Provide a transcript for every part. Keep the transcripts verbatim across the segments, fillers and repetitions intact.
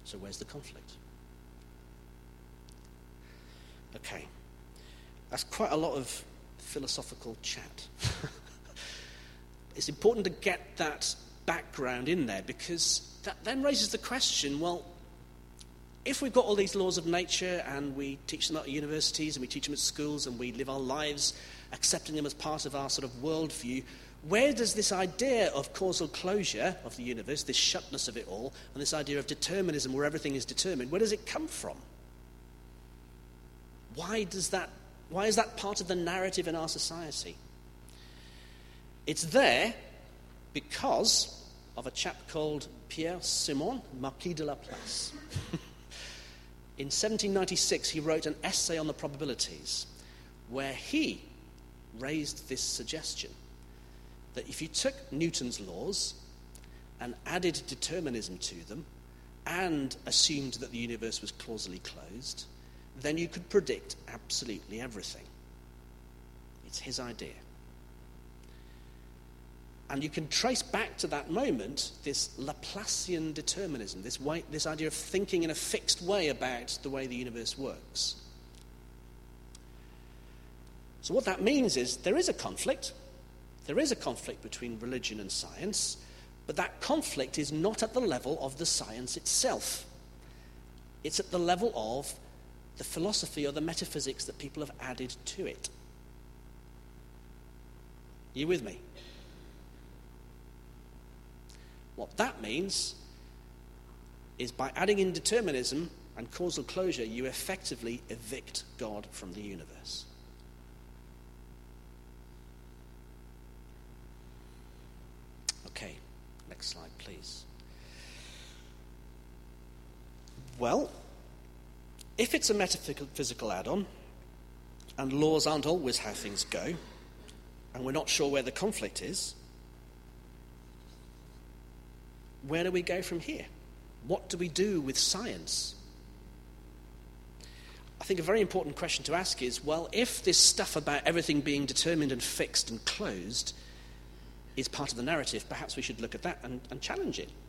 So where's the conflict? Okay. That's quite a lot of philosophical chat. It's important to get that background in there, because that then raises the question, well, if we've got all these laws of nature and we teach them at universities and we teach them at schools and we live our lives accepting them as part of our sort of worldview, where does this idea of causal closure of the universe, this shutness of it all, and this idea of determinism where everything is determined, where does it come from? Why does that, why is that part of the narrative in our society? It's there because of a chap called Pierre Simon, Marquis de Laplace. In seventeen ninety-six, he wrote an essay on the probabilities where he raised this suggestion that if you took Newton's laws and added determinism to them and assumed that the universe was causally closed, then you could predict absolutely everything. It's his idea. And you can trace back to that moment this Laplacian determinism, this, way, this idea of thinking in a fixed way about the way the universe works. So what that means is there is a conflict. There is a conflict between religion and science, but that conflict is not at the level of the science itself. It's at the level of the philosophy or the metaphysics that people have added to it. Are you with me? What that means is by adding in determinism and causal closure, you effectively evict God from the universe. Okay, next slide, please. Well, if it's a metaphysical add-on, and laws aren't always how things go, and we're not sure where the conflict is, where do we go from here? What do we do with science? I think a very important question to ask is, well, if this stuff about everything being determined and fixed and closed is part of the narrative, perhaps we should look at that and, and challenge it.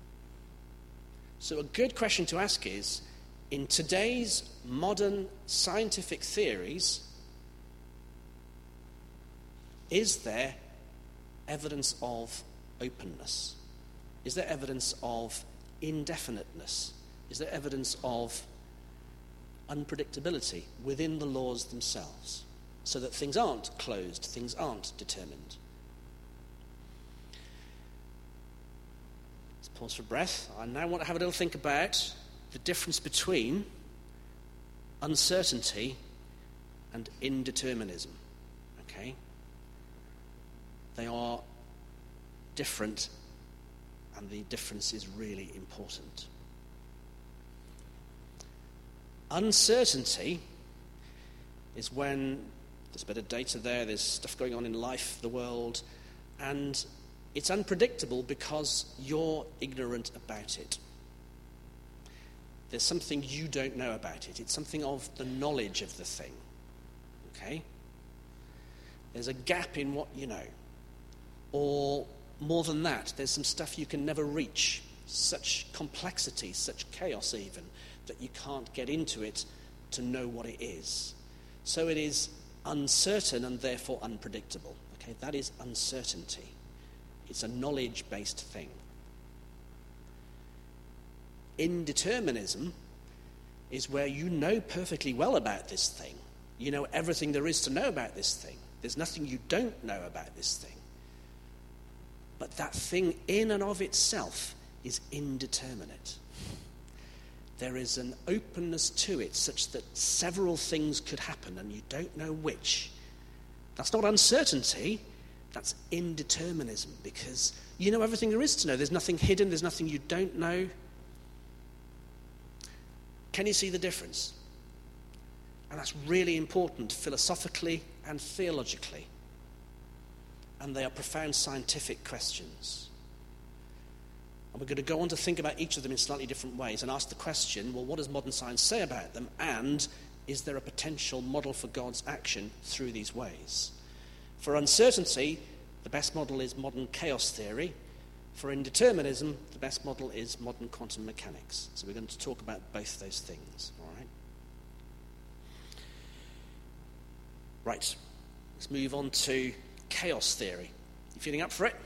So a good question to ask is, in today's modern scientific theories, is there evidence of openness? Is there evidence of indefiniteness? Is there evidence of unpredictability within the laws themselves, so that things aren't closed, things aren't determined? Let's pause for breath. I now want to have a little think about the difference between uncertainty and indeterminism. Okay? They are different, and the difference is really important. Uncertainty is when there's a bit of data there, there's stuff going on in life, the world, and it's unpredictable because you're ignorant about it. There's something you don't know about it. It's something of the knowledge of the thing. Okay? There's a gap in what you know. Or more than that, there's some stuff you can never reach. Such complexity, such chaos even, that you can't get into it to know what it is. So it is uncertain and therefore unpredictable. Okay, that is uncertainty. It's a knowledge-based thing. Indeterminism is where you know perfectly well about this thing. You know everything there is to know about this thing. There's nothing you don't know about this thing. But that thing in and of itself is indeterminate. There is an openness to it such that several things could happen and you don't know which. That's not uncertainty, that's indeterminism, because you know everything there is to know. There's nothing hidden, there's nothing you don't know. Can you see the difference? And that's really important philosophically and theologically. And they are profound scientific questions. And we're going to go on to think about each of them in slightly different ways and ask the question, well, what does modern science say about them? And is there a potential model for God's action through these ways? For uncertainty, the best model is modern chaos theory. For indeterminism, the best model is modern quantum mechanics. So we're going to talk about both those things, all right? Right, let's move on to chaos theory. You feeling up for it?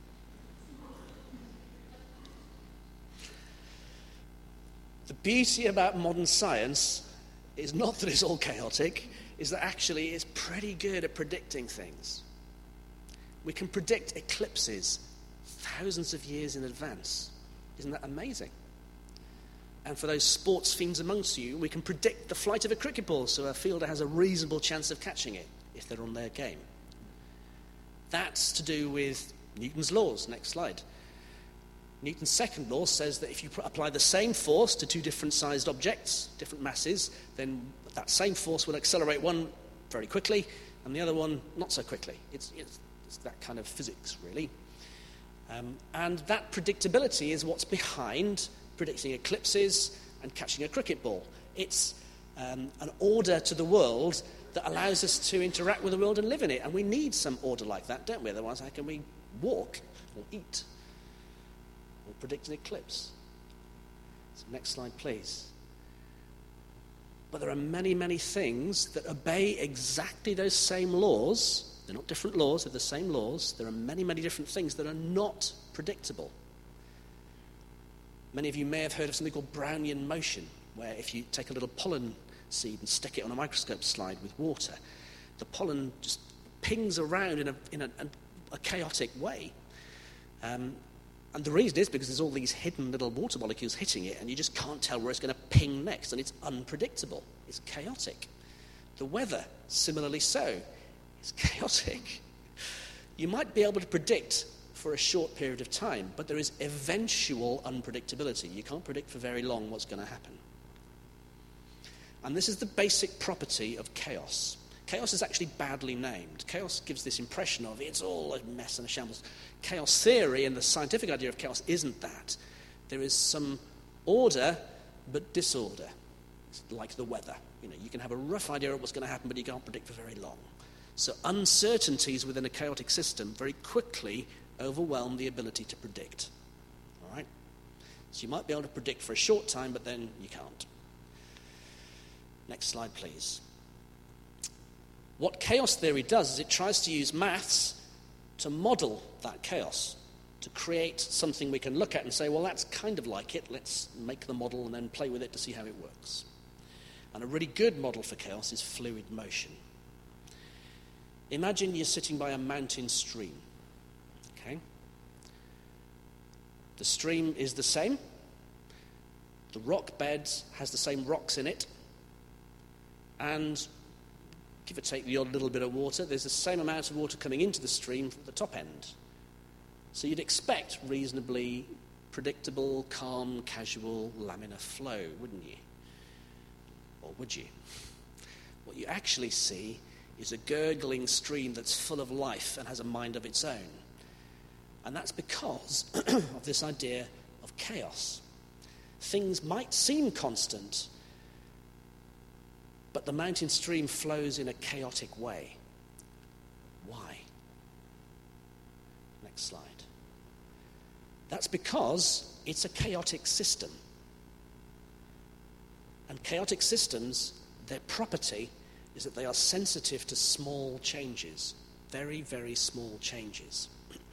The beauty about modern science is not that it's all chaotic, is that actually it's pretty good at predicting things. We can predict eclipses thousands of years in advance. Isn't that amazing? And for those sports fiends amongst you, we can predict the flight of a cricket ball so a fielder has a reasonable chance of catching it if they're on their game. That's to do with Newton's laws. Next slide. Newton's second law says that if you apply the same force to two different sized objects, different masses, then that same force will accelerate one very quickly and the other one not so quickly. It's, it's, it's that kind of physics, really. Um, and that predictability is what's behind predicting eclipses and catching a cricket ball. It's um, an order to the world that allows us to interact with the world and live in it. And we need some order like that, don't we? Otherwise, how can we walk or eat or predict an eclipse? So next slide, please. But there are many, many things that obey exactly those same laws. They're not different laws, they're the same laws. There are many, many different things that are not predictable. Many of you may have heard of something called Brownian motion, where if you take a little pollen seed and stick it on a microscope slide with water, the pollen just pings around in a, in a, a chaotic way. Um, and the reason is because there's all these hidden little water molecules hitting it, and you just can't tell where it's going to ping next, and it's unpredictable. It's chaotic. The weather, similarly so, is chaotic. You might be able to predict for a short period of time, but there is eventual unpredictability. You can't predict for very long what's going to happen. And this is the basic property of chaos. Chaos is actually badly named. Chaos gives this impression of it's all a mess and a shambles. Chaos theory and the scientific idea of chaos isn't that. There is some order, but disorder. It's like the weather. You know, you can have a rough idea of what's going to happen, but you can't predict for very long. So uncertainties within a chaotic system very quickly overwhelm the ability to predict. All right? So you might be able to predict for a short time, but then you can't. Next slide, please. What chaos theory does is it tries to use maths to model that chaos, to create something we can look at and say, well, that's kind of like it. Let's make the model and then play with it to see how it works. And a really good model for chaos is fluid motion. Imagine you're sitting by a mountain stream. Okay? The stream is the same. The rock bed has the same rocks in it. And give or take the odd little bit of water, there's the same amount of water coming into the stream from the top end. So you'd expect reasonably predictable, calm, casual, laminar flow, wouldn't you? Or would you? What you actually see is a gurgling stream that's full of life and has a mind of its own. And that's because of this idea of chaos. Things might seem constant, but the mountain stream flows in a chaotic way. Why? Next slide. That's because it's a chaotic system. And chaotic systems, their property is that they are sensitive to small changes, very, very small changes.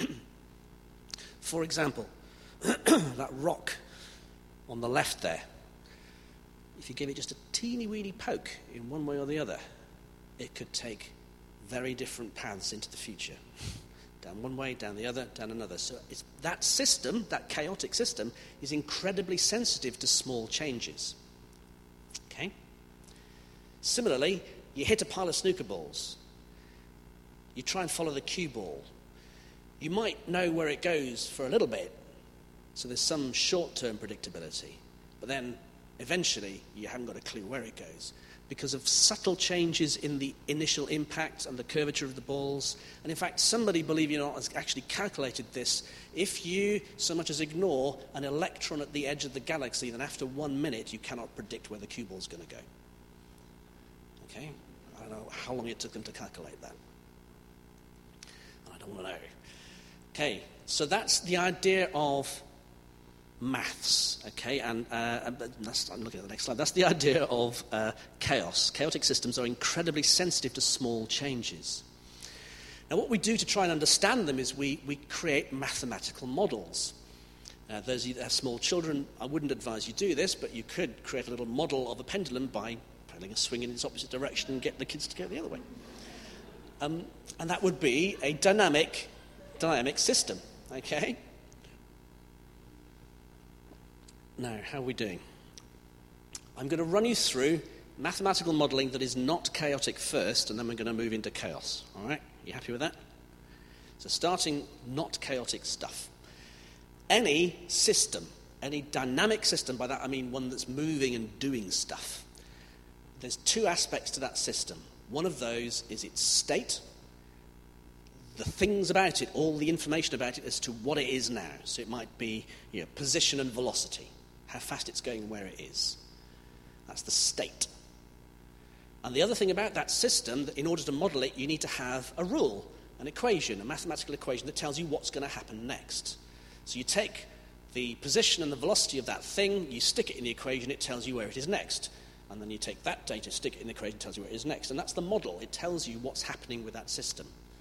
For example, that rock on the left there, if you give it just a teeny weeny poke in one way or the other, it could take very different paths into the future. Down one way, down the other, down another. So it's, that system, that chaotic system, is incredibly sensitive to small changes. Okay? Similarly, you hit a pile of snooker balls. You try and follow the cue ball. You might know where it goes for a little bit, so there's some short-term predictability. But then, eventually, you haven't got a clue where it goes because of subtle changes in the initial impact and the curvature of the balls. And in fact, somebody, believe it or not, has actually calculated this. If you so much as ignore an electron at the edge of the galaxy, then after one minute, you cannot predict where the cue ball's going to go. Okay? I don't know how long it took them to calculate that. I don't want to know. Okay, so that's the idea of maths, okay, and uh, that's, I'm looking at the next slide. That's the idea of uh, chaos. Chaotic systems are incredibly sensitive to small changes. Now, what we do to try and understand them is we, we create mathematical models. Uh, those of you that have small children, I wouldn't advise you do this, but you could create a little model of a pendulum by putting a swing in its opposite direction and get the kids to go the other way. Um, and that would be a dynamic, dynamic system, okay? Now, how are we doing? I'm going to run you through mathematical modelling that is not chaotic first, and then we're going to move into chaos. All right? You happy with that? So starting not chaotic stuff. Any system, any dynamic system, by that I mean one that's moving and doing stuff, there's two aspects to that system. One of those is its state, the things about it, all the information about it as to what it is now. So it might be, you know, position and velocity, how fast it's going, where it is. That's the state. And the other thing about that system, that in order to model it, you need to have a rule, an equation, a mathematical equation that tells you what's going to happen next. So you take the position and the velocity of that thing, you stick it in the equation, it tells you where it is next. And then you take that data, stick it in the equation, it tells you where it is next. And that's the model. It tells you what's happening with that system.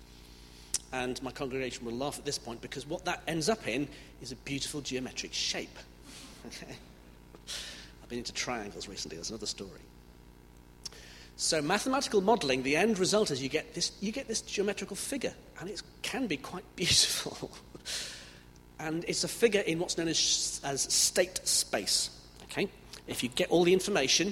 And my congregation will laugh at this point because what that ends up in is a beautiful geometric shape. Okay? I've been into triangles recently. That's another story. So mathematical modelling, the end result is you get this, you get this geometrical figure. And it can be quite beautiful. And it's a figure in what's known as, as state space. Okay? If you get all the information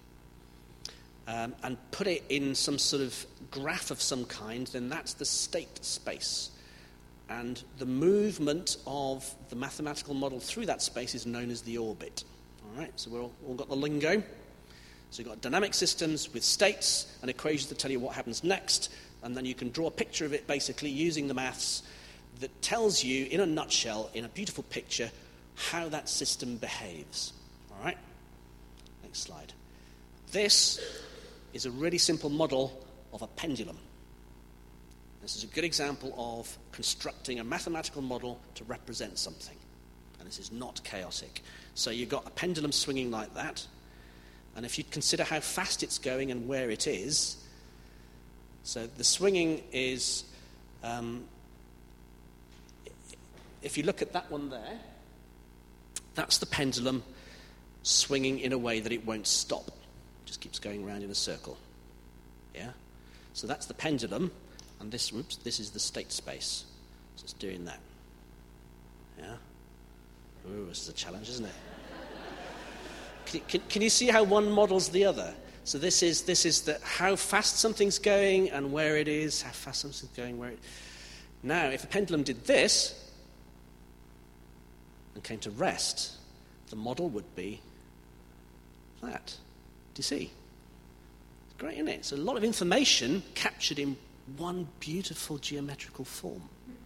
um, and put it in some sort of graph of some kind, then that's the state space. And the movement of the mathematical model through that space is known as the orbit. All right, so we've all, all got the lingo. So you've got dynamic systems with states and equations that tell you what happens next, and then you can draw a picture of it basically using the maths that tells you, in a nutshell, in a beautiful picture, how that system behaves. All right? Next slide. This is a really simple model of a pendulum. This is a good example of constructing a mathematical model to represent something. And this is not chaotic. So you've got a pendulum swinging like that. And if you consider how fast it's going and where it is, so the swinging is, um, if you look at that one there, that's the pendulum swinging in a way that it won't stop. It just keeps going around in a circle. Yeah? So that's the pendulum, and this, whoops, this is the state space. So it's doing that. Yeah? Ooh, this is a challenge, isn't it? Can, can, can you see how one models the other? So this is this is the, how fast something's going and where it is, how fast something's going, where it... Now, if a pendulum did this and came to rest, the model would be that. Do you see? It's great, isn't it? So a lot of information captured in one beautiful geometrical form.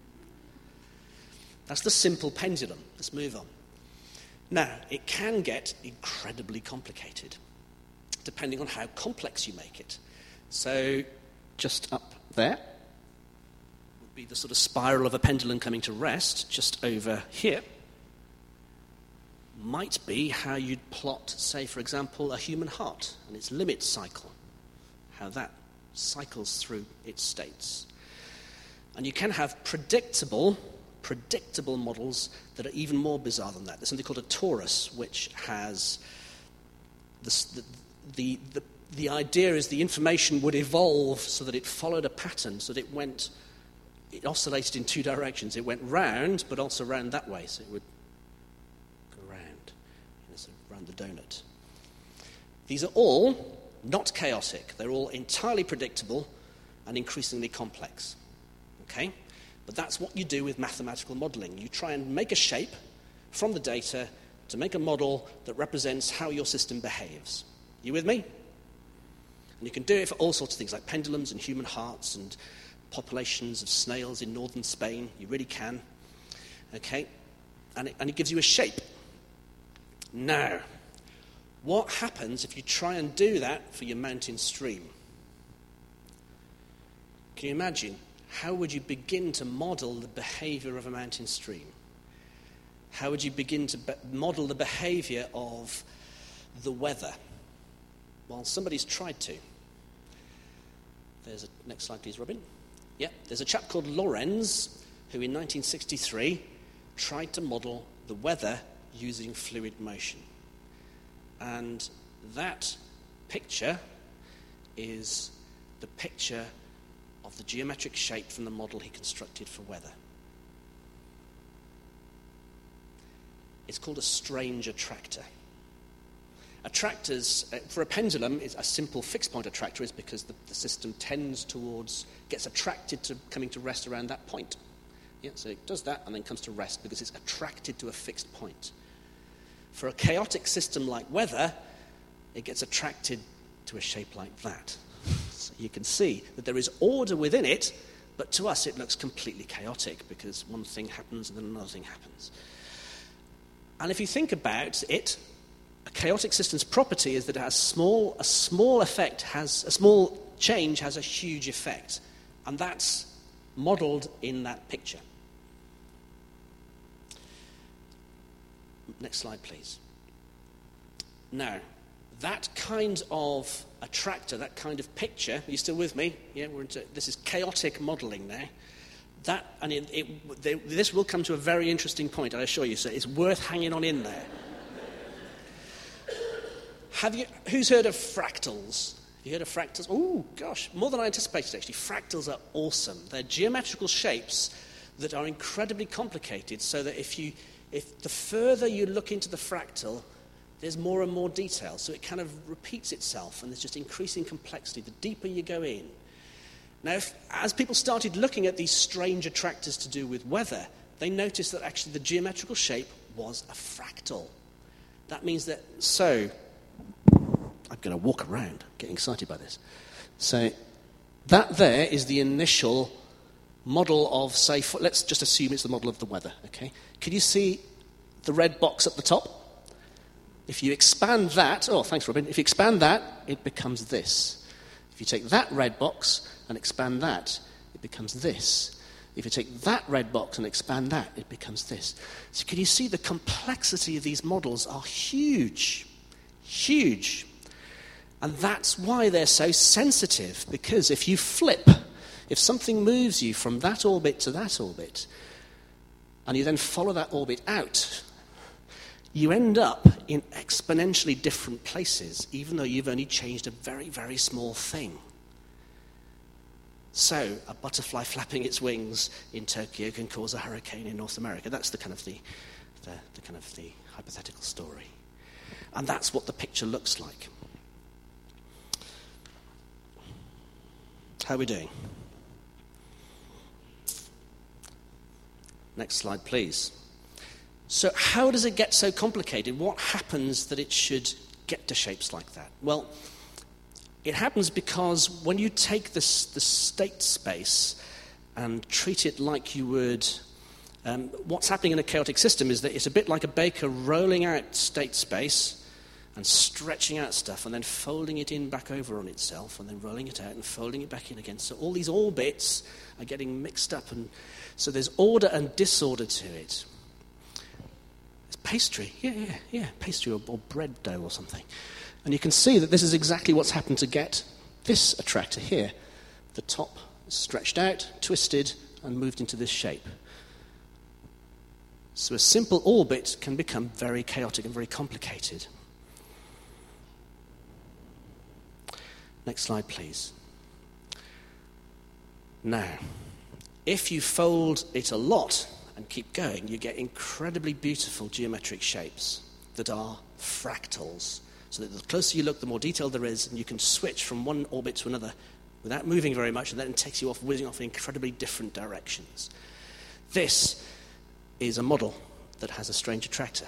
That's the simple pendulum. Let's move on. Now, it can get incredibly complicated, depending on how complex you make it. So, just up there would be the sort of spiral of a pendulum coming to rest. Just over here might be how you'd plot, say, for example, a human heart and its limit cycle, how that cycles through its states. And you can have predictable predictable models that are even more bizarre than that. There's something called a torus, which has this, the, the, the, the idea is the information would evolve so that it followed a pattern, so that it went, it oscillated in two directions. It went round, but also round that way, so it would go round, you know, sort of round the donut. These are all not chaotic. They're all entirely predictable and increasingly complex. Okay? But that's what you do with mathematical modeling. You try and make a shape from the data to make a model that represents how your system behaves. You with me? And you can do it for all sorts of things like pendulums and human hearts and populations of snails in northern Spain. You really can. Okay? And it, and it gives you a shape. Now, what happens if you try and do that for your mountain stream? Can you imagine how would you begin to model the behavior of a mountain stream? How would you begin to be- model the behavior of the weather? Well, somebody's tried to. There's a next slide, please, Robin. Yeah, there's a chap called Lorenz who in nineteen sixty-three tried to model the weather using fluid motion. And that picture is the picture of the geometric shape from the model he constructed for weather. It's called a strange attractor. Attractors, uh, for a pendulum, is a simple fixed point attractor is because the, the system tends towards, gets attracted to coming to rest around that point. Yeah, so it does that and then comes to rest because it's attracted to a fixed point. For a chaotic system like weather, it gets attracted to a shape like that. So you can see that there is order within it, but to us it looks completely chaotic because one thing happens and then another thing happens. And if you think about it, a chaotic system's property is that it has small, a small effect has, a small change has a huge effect. And that's modeled in that picture. Next slide, please. Now, that kind of attractor, that kind of picture, are you still with me? Yeah, we're into, this is chaotic modeling now. That, and it, it, they, this will come to a very interesting point, I assure you, so it's worth hanging on in there. Have you, who's heard of fractals? Have you heard of fractals? Oh, gosh, more than I anticipated, actually. Fractals are awesome. They're geometrical shapes that are incredibly complicated, so that if you, if the further you look into the fractal, there's more and more detail. So it kind of repeats itself, and there's just increasing complexity the deeper you go in. Now, if, as people started looking at these strange attractors to do with weather, they noticed that actually the geometrical shape was a fractal. That means that, so, I'm going to walk around, getting excited by this. So, that there is the initial model of, say, let's just assume it's the model of the weather, okay? Can you see the red box at the top? If you expand that, oh, thanks, Robin. If you expand that, it becomes this. If you take that red box and expand that, it becomes this. If you take that red box and expand that, it becomes this. So can you see the complexity of these models are huge, huge. And that's why they're so sensitive, because if you flip, if something moves you from that orbit to that orbit, and you then follow that orbit out, you end up in exponentially different places, even though you've only changed a very, very small thing. So, a butterfly flapping its wings in Tokyo can cause a hurricane in North America. That's the kind of the, the, the kind of the hypothetical story. And that's what the picture looks like. How are we doing? Next slide, please. So how does it get so complicated? What happens that it should get to shapes like that? Well, it happens because when you take this, the state space and treat it like you would... Um, what's happening in a chaotic system is that it's a bit like a baker rolling out state space and stretching out stuff and then folding it in back over on itself and then rolling it out and folding it back in again. So all these orbits are getting mixed up, and so there's order and disorder to it. Pastry, yeah, yeah, yeah, pastry or, or bread dough or something. And you can see that this is exactly what's happened to get this attractor here. The top stretched out, twisted, and moved into this shape. So a simple orbit can become very chaotic and very complicated. Next slide, please. Now, if you fold it a lot and keep going, you get incredibly beautiful geometric shapes that are fractals. So that the closer you look, the more detail there is, and you can switch from one orbit to another without moving very much, and then it takes you off, whizzing off in incredibly different directions. This is a model that has a strange attractor.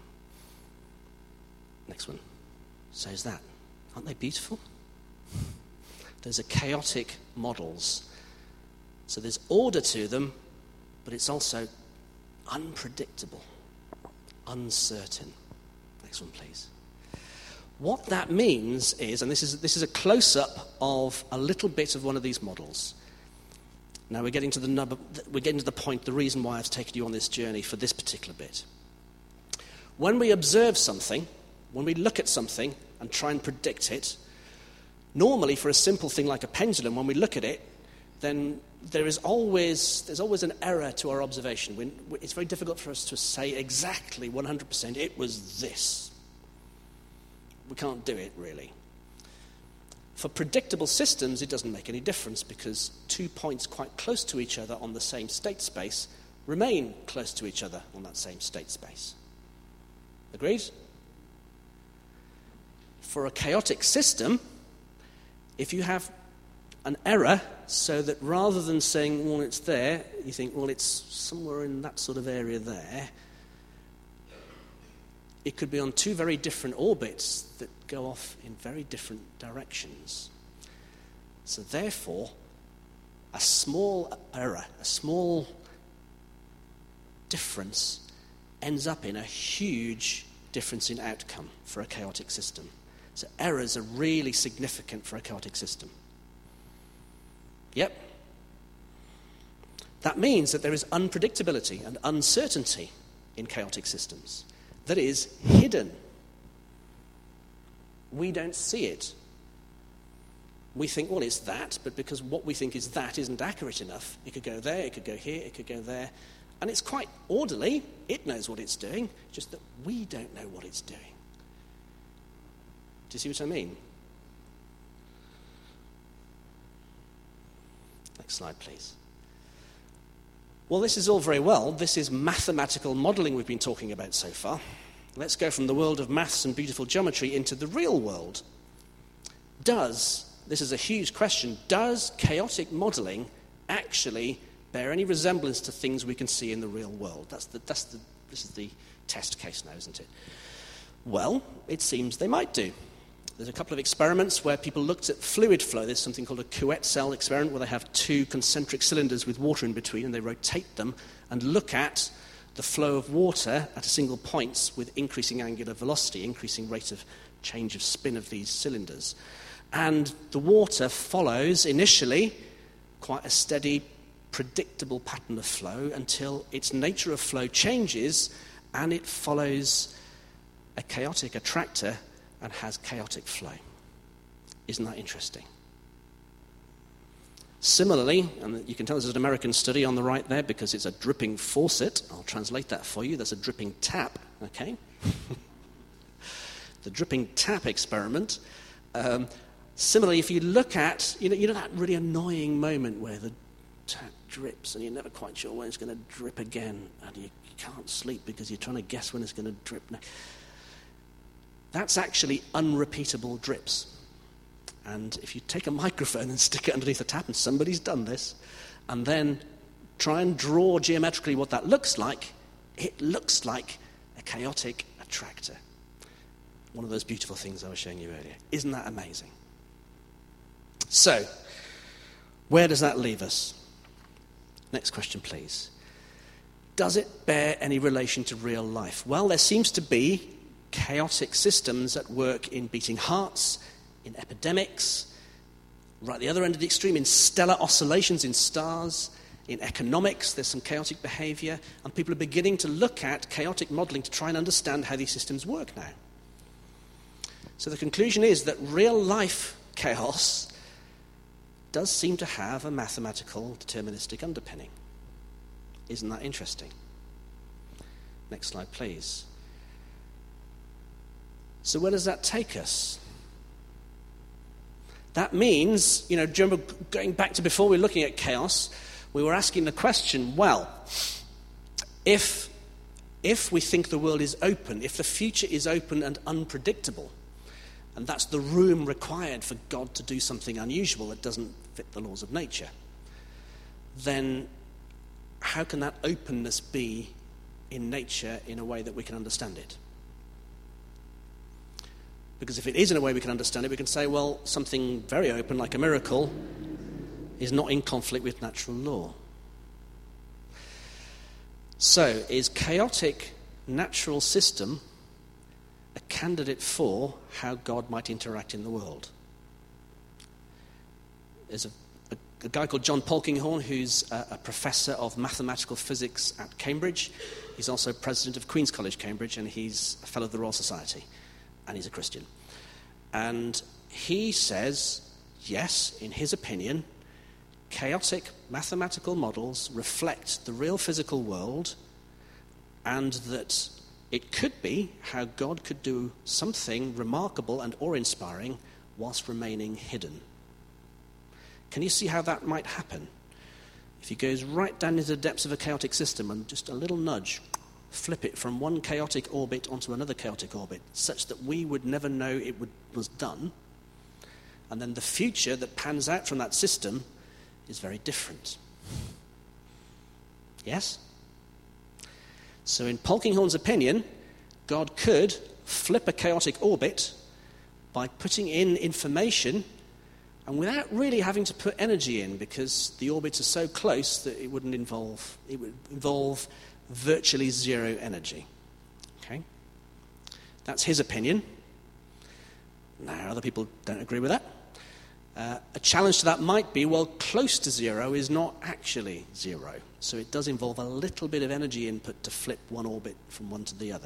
Next one. So is that. Aren't they beautiful? Those are chaotic models. So there's order to them, but it's also unpredictable, uncertain. Next one, please. What that means is, and this is this is a close-up of a little bit of one of these models. Now we're getting to the number, we're getting to the point, the reason why I've taken you on this journey for this particular bit. When we observe something, when we look at something and try and predict it, normally for a simple thing like a pendulum, when we look at it, then there is always there's always an error to our observation. We, it's very difficult for us to say exactly one hundred percent it was this. We can't do it really. For predictable systems, it doesn't make any difference because two points quite close to each other on the same state space remain close to each other on that same state space. Agreed? For a chaotic system, if you have an error so that rather than saying, well, it's there, you think, well, it's somewhere in that sort of area there, it could be on two very different orbits that go off in very different directions. So therefore, a small error, a small difference ends up in a huge difference in outcome for a chaotic system. So errors are really significant for a chaotic system. Yep. That means that there is unpredictability and uncertainty in chaotic systems that is hidden. We don't see it. We think, well, it's that, but because what we think is that isn't accurate enough, it could go there, it could go here, it could go there. And it's quite orderly. It knows what it's doing, just that we don't know what it's doing. Do you see what I mean? Next slide, please. Well, this is all very well. This is mathematical modelling we've been talking about so far. Let's go from the world of maths and beautiful geometry into the real world. Does, this is a huge question, does chaotic modelling actually bear any resemblance to things we can see in the real world? That's the, that's the, this is the test case now, isn't it? Well, it seems they might do. There's a couple of experiments where people looked at fluid flow. There's something called a Couette cell experiment where they have two concentric cylinders with water in between and they rotate them and look at the flow of water at a single point with increasing angular velocity, increasing rate of change of spin of these cylinders. And the water follows initially quite a steady, predictable pattern of flow until its nature of flow changes and it follows a chaotic attractor and has chaotic flow. Isn't that interesting? Similarly, and you can tell this is an American study on the right there because it's a dripping faucet. I'll translate that for you. That's a dripping tap, okay? The dripping tap experiment. Um, similarly, if you look at, you know, you know that really annoying moment where the tap drips and you're never quite sure when it's going to drip again and you, you can't sleep because you're trying to guess when it's going to drip next. That's actually unrepeatable drips. And if you take a microphone and stick it underneath a tap, and somebody's done this, and then try and draw geometrically what that looks like, it looks like a chaotic attractor. One of those beautiful things I was showing you earlier. Isn't that amazing? So, where does that leave us? Next question, please. Does it bear any relation to real life? Well, there seems to be chaotic systems at work in beating hearts, in epidemics, right at the other end of the extreme, in stellar oscillations in stars, in economics, there's some chaotic behavior, and people are beginning to look at chaotic modeling to try and understand how these systems work now. So the conclusion is that real-life chaos does seem to have a mathematical deterministic underpinning. Isn't that interesting? Next slide, please. So where does that take us? That means, you know, going back to before we were looking at chaos, we were asking the question, well, if, if we think the world is open, if the future is open and unpredictable, and that's the room required for God to do something unusual that doesn't fit the laws of nature, then how can that openness be in nature in a way that we can understand it? Because if it is in a way we can understand it, we can say, well, something very open, like a miracle, is not in conflict with natural law. So, is chaotic natural system a candidate for how God might interact in the world? There's a, a a guy called John Polkinghorne, who's a, a professor of mathematical physics at Cambridge. He's also president of Queen's College, Cambridge, and he's a fellow of the Royal Society, and he's a Christian. And he says, yes, in his opinion, chaotic mathematical models reflect the real physical world, and that it could be how God could do something remarkable and awe-inspiring whilst remaining hidden. Can you see how that might happen? If he goes right down into the depths of a chaotic system and just a little nudge, flip it from one chaotic orbit onto another chaotic orbit, such that we would never know it would, was done, and then the future that pans out from that system is very different. Yes? So in Polkinghorne's opinion, God could flip a chaotic orbit by putting in information and without really having to put energy in, because the orbits are so close that it wouldn't involve, it would involve virtually zero energy. Okay? That's his opinion. Now, other people don't agree with that. Uh, a challenge to that might be, well, close to zero is not actually zero. So it does involve a little bit of energy input to flip one orbit from one to the other.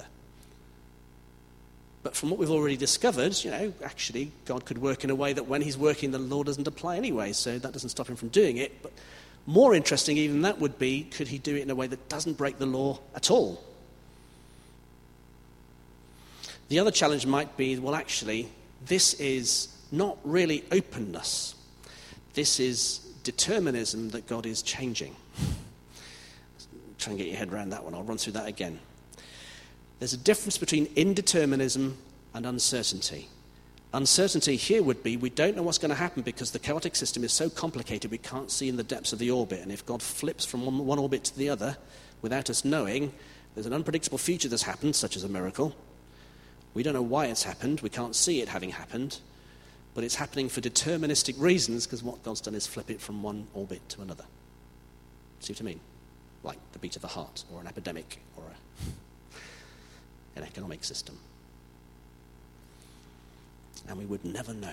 But from what we've already discovered, you know, actually God could work in a way that when he's working, the law doesn't apply anyway, so that doesn't stop him from doing it. But more interesting even that would be, could he do it in a way that doesn't break the law at all? The other challenge might be, well, actually, this is not really openness. This is determinism that God is changing. Try and get your head around that one. I'll run through that again. There's a difference between indeterminism and uncertainty. Uncertainty here would be we don't know what's going to happen because the chaotic system is so complicated we can't see in the depths of the orbit. And if God flips from one, one orbit to the other without us knowing, there's an unpredictable future that's happened, such as a miracle. We don't know why it's happened. We can't see it having happened. But it's happening for deterministic reasons because what God's done is flip it from one orbit to another. See what I mean? Like the beat of a heart or an epidemic or a, an economic system. And we would never know.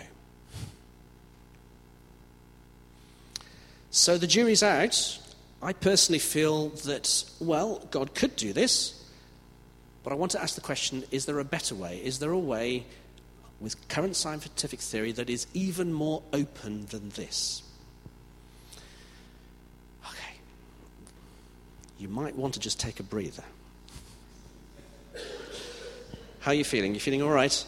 So the jury's out. I personally feel that, well, God could do this, but I want to ask the question, is there a better way? Is there a way with current scientific theory that is even more open than this? Okay. You might want to just take a breather. How are you feeling? You feeling all right?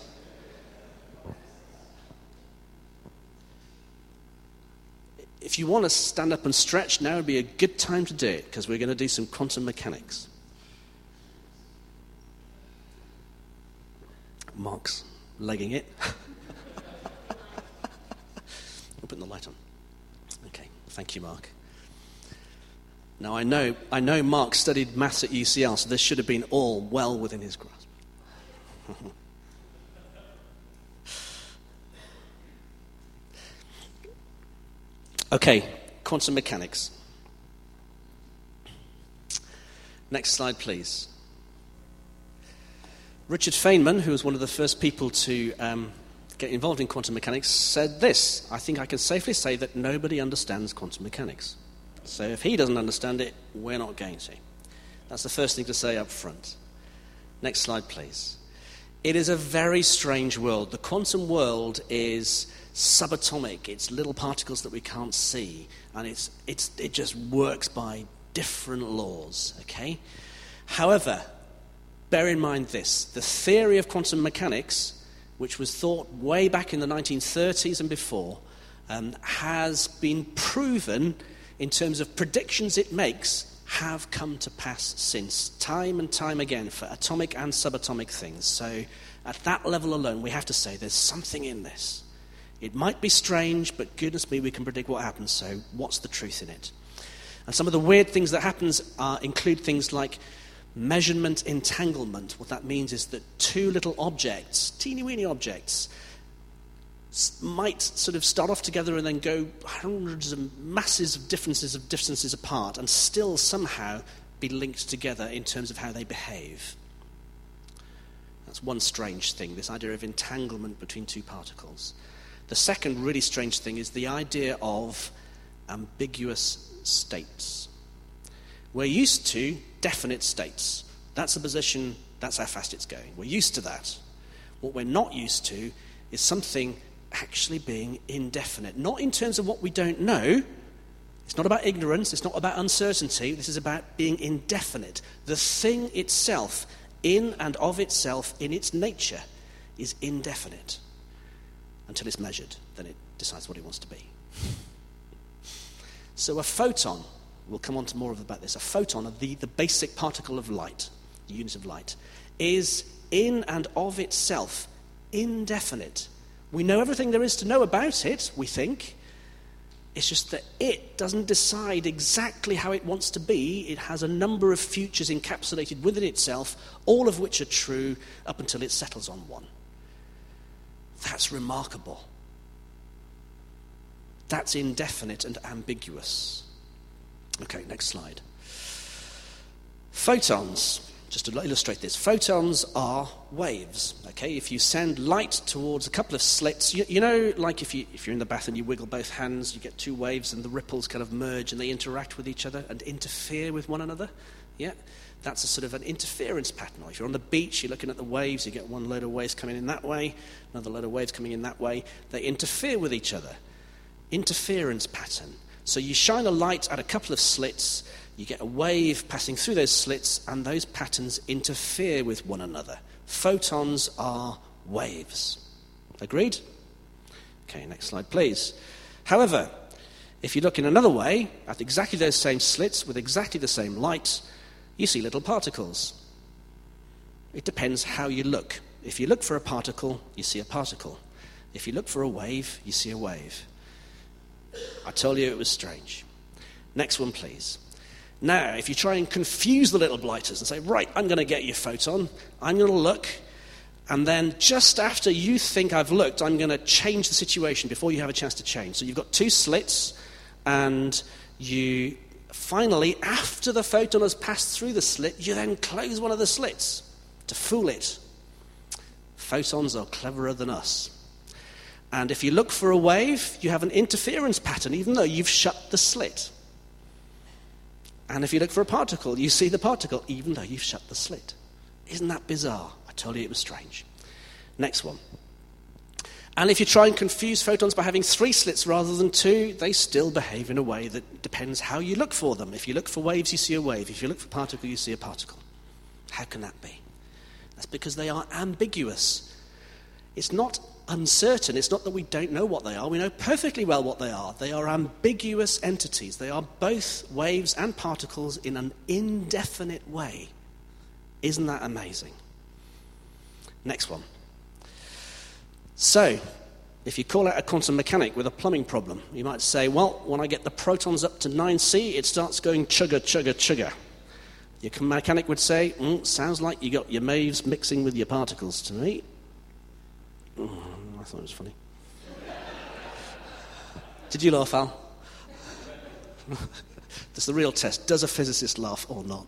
If you want to stand up and stretch, now would be a good time to do it, because we're going to do some quantum mechanics. Mark's legging it. We'll put the light on. Okay, thank you, Mark. Now, I know, I know Mark studied maths at U C L, so this should have been all well within his grasp. Okay, quantum mechanics. Next slide, please. Richard Feynman, who was one of the first people to um, get involved in quantum mechanics, said this: I think I can safely say that nobody understands quantum mechanics. So if he doesn't understand it, we're not going to. That's the first thing to say up front. Next slide, please. It is a very strange world. The quantum world is subatomic. It's little particles that we can't see. And it's, it's, it just works by different laws, okay? However, bear in mind this. The theory of quantum mechanics, which was thought way back in the nineteen thirties and before, um, has been proven in terms of predictions it makes have come to pass since, time and time again, for atomic and subatomic things. So at that level alone, we have to say there's something in this. It might be strange, but goodness me, we can predict what happens, so what's the truth in it? And some of the weird things that happens are, include things like measurement entanglement. What that means is that two little objects, teeny-weeny objects, might sort of start off together and then go hundreds of masses of differences of distances apart and still somehow be linked together in terms of how they behave. That's one strange thing, this idea of entanglement between two particles. The second really strange thing is the idea of ambiguous states. We're used to definite states. That's the position, that's how fast it's going. We're used to that. What we're not used to is something actually being indefinite. Not in terms of what we don't know. It's not about ignorance. It's not about uncertainty. This is about being indefinite. The thing itself, in and of itself, in its nature, is indefinite. Until it's measured, then it decides what it wants to be. So a photon, we'll come on to more about this, a photon, the, the basic particle of light, the unit of light, is in and of itself indefinite. We know everything there is to know about it, we think. It's just that it doesn't decide exactly how it wants to be. It has a number of futures encapsulated within itself, all of which are true up until it settles on one. That's remarkable. That's indefinite and ambiguous. Okay, next slide. Photons. Just to illustrate this, photons are waves. Okay, if you send light towards a couple of slits, you, you know, like if you if you're in the bath and you wiggle both hands, you get two waves, and the ripples kind of merge and they interact with each other and interfere with one another. Yeah, that's a sort of an interference pattern. Or if you're on the beach, you're looking at the waves, you get one load of waves coming in that way, another load of waves coming in that way. They interfere with each other. Interference pattern. So you shine a light at a couple of slits. You get a wave passing through those slits, and those patterns interfere with one another. Photons are waves. Agreed? Okay, next slide, please. However, if you look in another way, at exactly those same slits with exactly the same light, you see little particles. It depends how you look. If you look for a particle, you see a particle. If you look for a wave, you see a wave. I told you it was strange. Next one, please. Now, if you try and confuse the little blighters and say, right, I'm going to get your photon, I'm going to look, and then just after you think I've looked, I'm going to change the situation before you have a chance to change. So you've got two slits, and you finally, after the photon has passed through the slit, you then close one of the slits to fool it. Photons are cleverer than us. And if you look for a wave, you have an interference pattern, even though you've shut the slit. And if you look for a particle, you see the particle, even though you've shut the slit. Isn't that bizarre? I told you it was strange. Next one. And if you try and confuse photons by having three slits rather than two, they still behave in a way that depends how you look for them. If you look for waves, you see a wave. If you look for a particle, you see a particle. How can that be? That's because they are ambiguous. It's not uncertain. It's not that we don't know what they are. We know perfectly well what they are. They are ambiguous entities. They are both waves and particles in an indefinite way. Isn't that amazing? Next one. So, if you call out a quantum mechanic with a plumbing problem, you might say, well, when I get the protons up to nine C, it starts going chugga, chugga, chugga. Your mechanic would say, mm, sounds like you got your waves mixing with your particles to me. Mm, I thought it was funny. Did you laugh, Al? That's the real test. Does a physicist laugh or not?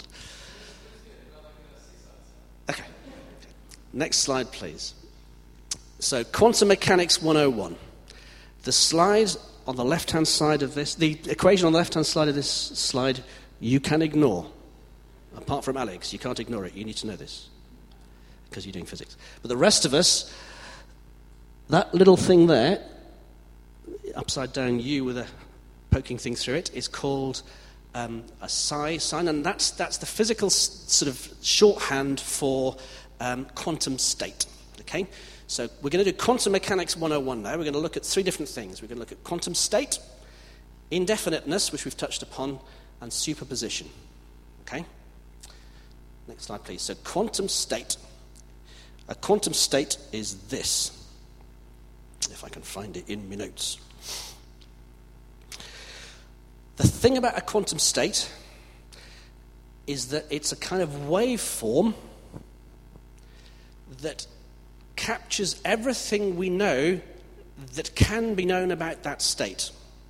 Okay. Next slide, please. So, Quantum Mechanics one oh one. The slide on the left-hand side of this, the equation on the left-hand side of this slide, you can ignore. Apart from Alex, you can't ignore it. You need to know this because you're doing physics. But the rest of us, that little thing there, upside down U with a poking thing through it, is called um, a psi sign, and that's that's the physical s- sort of shorthand for um, quantum state. Okay, so we're going to do Quantum Mechanics one oh one now. We're going to look at three different things. We're going to look at quantum state, indefiniteness, which we've touched upon, and superposition. Okay. Next slide, please. So quantum state. A quantum state is this. If I can find it in my notes. The thing about a quantum state is that it's a kind of waveform that captures everything we know that can be known about that state.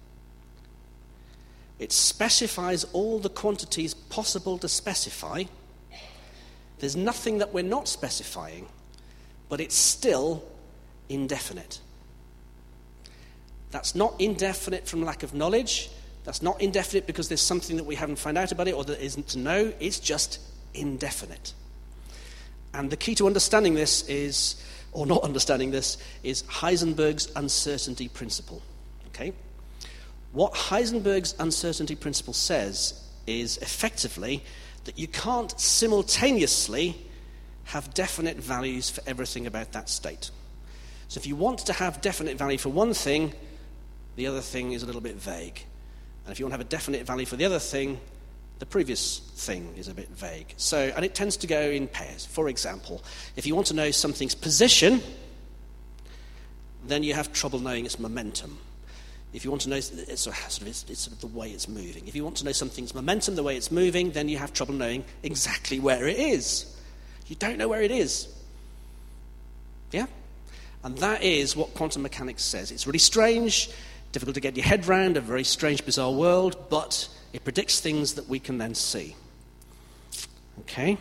It specifies all the quantities possible to specify. There's nothing that we're not specifying, but it's still indefinite. That's not indefinite from lack of knowledge. That's not indefinite because there's something that we haven't found out about it or that isn't to know. It's just indefinite. And the key to understanding this is, or not understanding this, is Heisenberg's uncertainty principle. Okay? What Heisenberg's uncertainty principle says is effectively that you can't simultaneously have definite values for everything about that state. So if you want to have definite value for one thing, the other thing is a little bit vague. And if you want to have a definite value for the other thing, the previous thing is a bit vague. So, and it tends to go in pairs. For example, if you want to know something's position, then you have trouble knowing its momentum. If you want to know it's sort of, it's, it's sort of the way it's moving. If you want to know something's momentum, the way it's moving, then you have trouble knowing exactly where it is. You don't know where it is. Yeah? And that is what quantum mechanics says. It's really strange, difficult to get your head around, a very strange, bizarre world, but it predicts things that we can then see. Okay?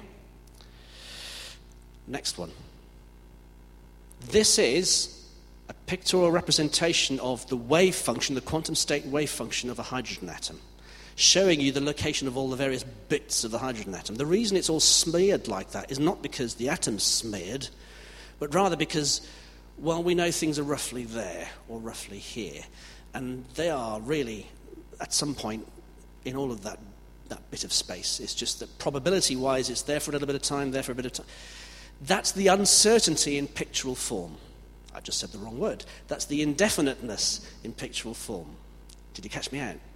Next one. This is a pictorial representation of the wave function, the quantum state wave function of a hydrogen atom, showing you the location of all the various bits of the hydrogen atom. The reason it's all smeared like that is not because the atom's smeared, but rather because, well, we know things are roughly there or roughly here. And they are really, at some point, in all of that, that bit of space. It's just that probability-wise, it's there for a little bit of time, there for a bit of time. That's the uncertainty in pictorial form. I just said the wrong word. That's the indefiniteness in pictorial form. Did you catch me out?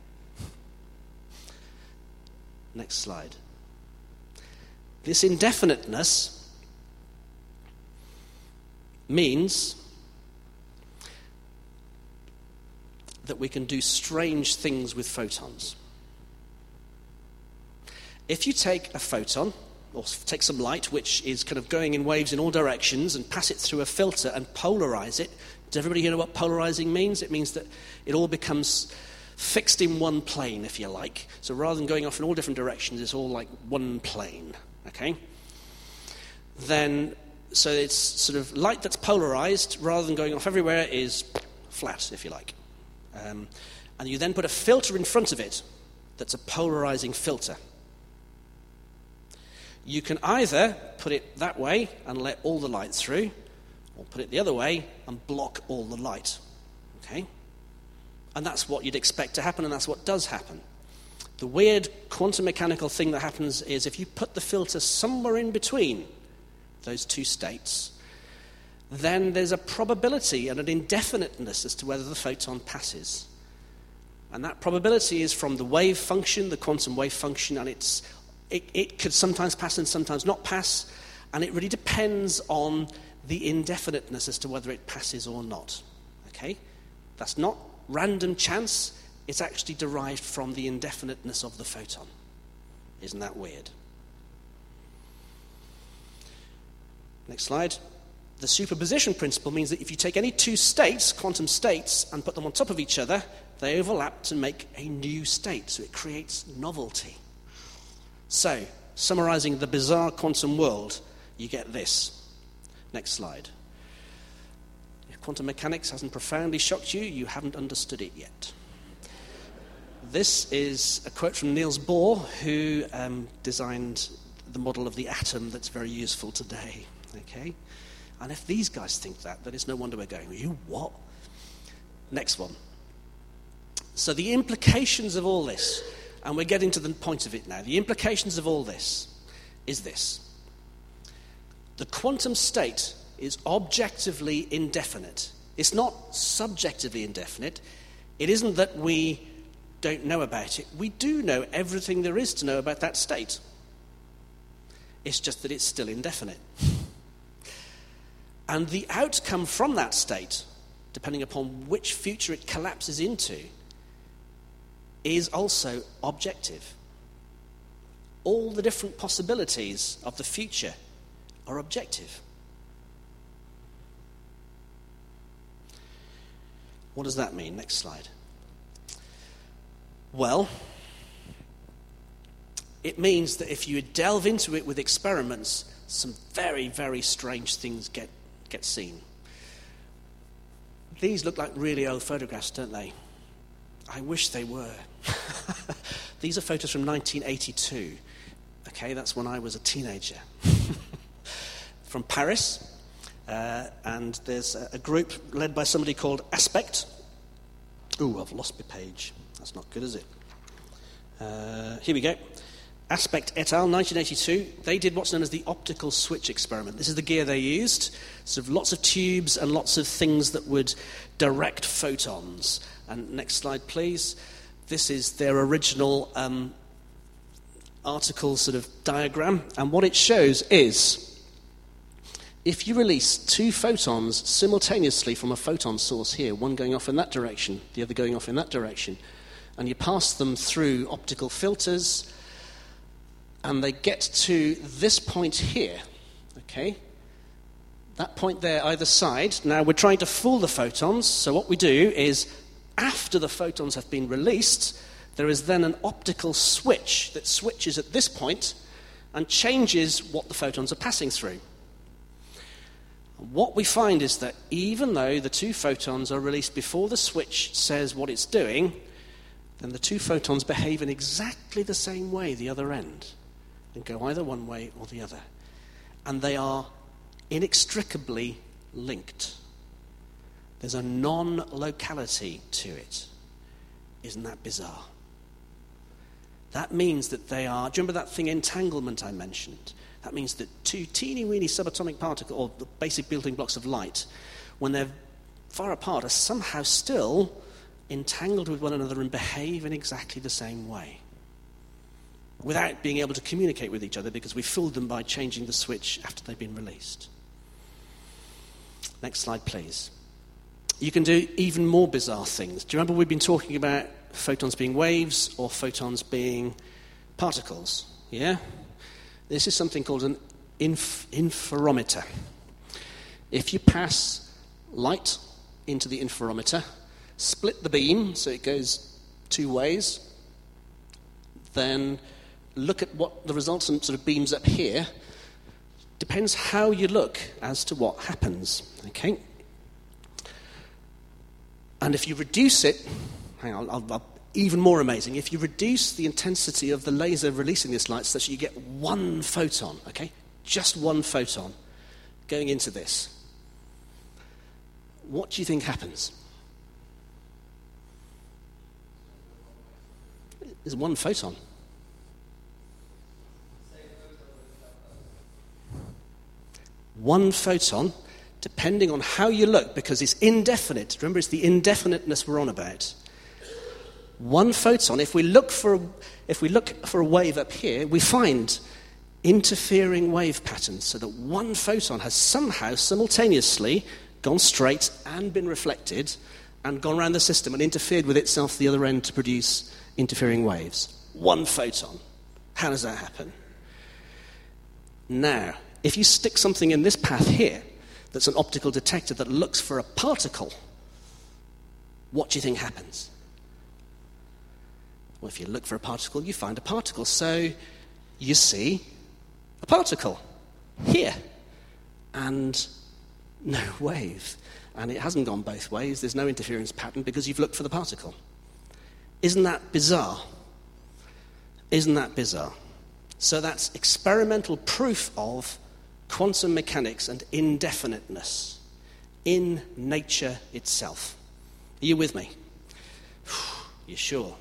Next slide. This indefiniteness means that we can do strange things with photons. If you take a photon, or take some light, which is kind of going in waves in all directions, and pass it through a filter and polarize it. Does everybody here know what polarizing means? It means that it all becomes fixed in one plane, if you like. So rather than going off in all different directions, it's all like one plane, okay? Then, so it's sort of light that's polarized, rather than going off everywhere, is flat, if you like. Um, and you then put a filter in front of it that's a polarizing filter. You can either put it that way and let all the light through, or put it the other way and block all the light. Okay? And that's what you'd expect to happen, and that's what does happen. The weird quantum mechanical thing that happens is if you put the filter somewhere in between those two states, then there's a probability and an indefiniteness as to whether the photon passes. And that probability is from the wave function, the quantum wave function, and it's It, it could sometimes pass and sometimes not pass, and it really depends on the indefiniteness as to whether it passes or not. Okay? That's not random chance, it's actually derived from the indefiniteness of the photon. Isn't that weird? Next slide. The superposition principle means that if you take any two states, quantum states, and put them on top of each other, they overlap to make a new state, so it creates novelty. So, summarizing the bizarre quantum world, you get this. Next slide. If quantum mechanics hasn't profoundly shocked you, you haven't understood it yet. This is a quote from Niels Bohr, who um, designed the model of the atom that's very useful today. Okay? And if these guys think that, then it's no wonder we're going, you what? Next one. So the implications of all this, and we're getting to the point of it now. The implications of all this is this. The quantum state is objectively indefinite. It's not subjectively indefinite. It isn't that we don't know about it. We do know everything there is to know about that state. It's just that it's still indefinite. And the outcome from that state, depending upon which future it collapses into, is also objective. All the different possibilities of the future are objective. What does that mean? Next slide. Well, it means that if you delve into it with experiments, some very, very strange things get, get seen. These look like really old photographs, don't they? I wish they were. These are photos from nineteen eighty-two. Okay, that's when I was a teenager. From Paris. Uh, and there's a, a group led by somebody called Aspect. Ooh, I've lost my page. That's not good, is it? Uh, here we go. Aspect et al., nineteen eighty-two. They did what's known as the optical switch experiment. This is the gear they used. So lots of tubes and lots of things that would direct photons. And next slide, please. This is their original um, article sort of diagram. And what it shows is, if you release two photons simultaneously from a photon source here, one going off in that direction, the other going off in that direction, and you pass them through optical filters, and they get to this point here, okay? That point there either side. Now, we're trying to fool the photons, so what we do is, after the photons have been released, there is then an optical switch that switches at this point and changes what the photons are passing through. What we find is that even though the two photons are released before the switch says what it's doing, then the two photons behave in exactly the same way the other end, and go either one way or the other. And they are inextricably linked. There's a non-locality to it. Isn't that bizarre? That means that they are... Do you remember that thing, entanglement, I mentioned? That means that two teeny-weeny subatomic particles, or the basic building blocks of light, when they're far apart, are somehow still entangled with one another and behave in exactly the same way, without being able to communicate with each other, because we fooled them by changing the switch after they've been released. Next slide, please. You can do even more bizarre things. Do you remember we've been talking about photons being waves or photons being particles? Yeah? This is something called an inf- interferometer. If you pass light into the interferometer, split the beam so it goes two ways, then look at what the resultant sort of beams up here. Depends how you look as to what happens. Okay? And if you reduce it, hang on, I'll, I'll, even more amazing, if you reduce the intensity of the laser releasing this light such that you get one photon, okay, just one photon going into this, what do you think happens? There's one photon. One photon, depending on how you look, because it's indefinite. Remember, it's the indefiniteness we're on about. One photon, if we look for a, if we look for a wave up here, we find interfering wave patterns, so that one photon has somehow simultaneously gone straight and been reflected and gone around the system and interfered with itself the other end to produce interfering waves. One photon. How does that happen? Now, if you stick something in this path here that's an optical detector that looks for a particle, what do you think happens? Well, if you look for a particle, you find a particle. So you see a particle here and no wave. And it hasn't gone both ways. There's no interference pattern because you've looked for the particle. Isn't that bizarre? Isn't that bizarre? So that's experimental proof of quantum mechanics and indefiniteness in nature itself. Are you with me? You sure?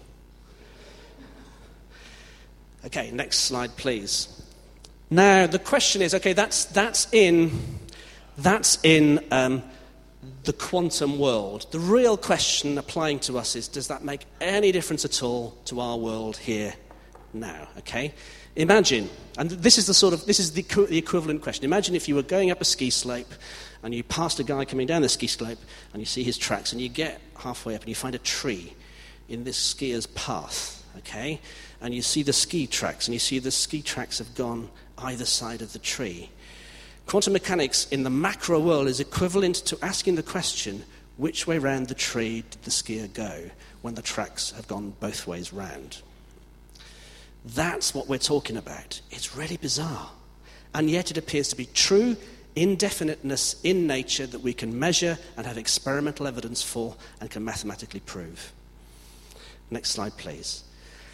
Okay, next slide, please. Now, the question is, okay, that's that's in that's in um, the quantum world. The real question applying to us is, does that make any difference at all to our world here now? Okay, imagine, and this is the sort of this is the, the equivalent question. Imagine if you were going up a ski slope and you passed a guy coming down the ski slope and you see his tracks, and you get halfway up and you find a tree in this skier's path. Okay. And you see the ski tracks, and you see the ski tracks have gone either side of the tree. Quantum mechanics in the macro world is equivalent to asking the question, which way round the tree did the skier go when the tracks have gone both ways round? That's what we're talking about. It's really bizarre. And yet it appears to be true indefiniteness in nature that we can measure and have experimental evidence for and can mathematically prove. Next slide, please.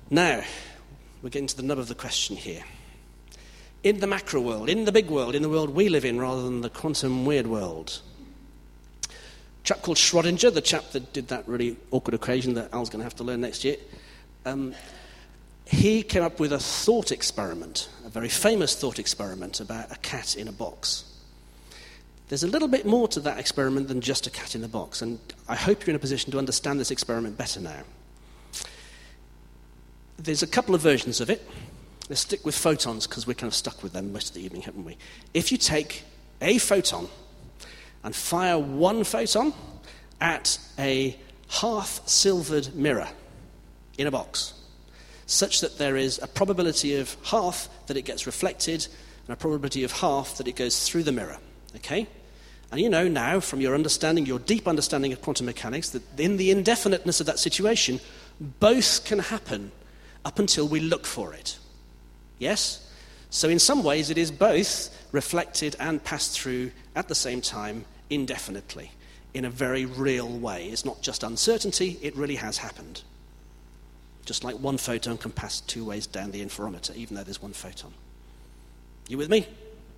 Now, we're getting to the nub of the question here. In the macro world, in the big world, in the world we live in rather than the quantum weird world, a chap called Schrödinger, the chap that did that really awkward equation that Al's going to have to learn next year, um, he came up with a thought experiment, a very famous thought experiment about a cat in a box. There's a little bit more to that experiment than just a cat in the box, and I hope you're in a position to understand this experiment better now. There's a couple of versions of it. Let's stick with photons because we're kind of stuck with them most of the evening, haven't we? If you take a photon and fire one photon at a half-silvered mirror in a box, such that there is a probability of half that it gets reflected and a probability of half that it goes through the mirror, okay? And you know now, from your understanding, your deep understanding of quantum mechanics, that in the indefiniteness of that situation, both can happen up until we look for it. Yes? So in some ways it is both reflected and passed through at the same time indefinitely, in a very real way. It's not just uncertainty, it really has happened. Just like one photon can pass two ways down the interferometer, even though there's one photon. You with me?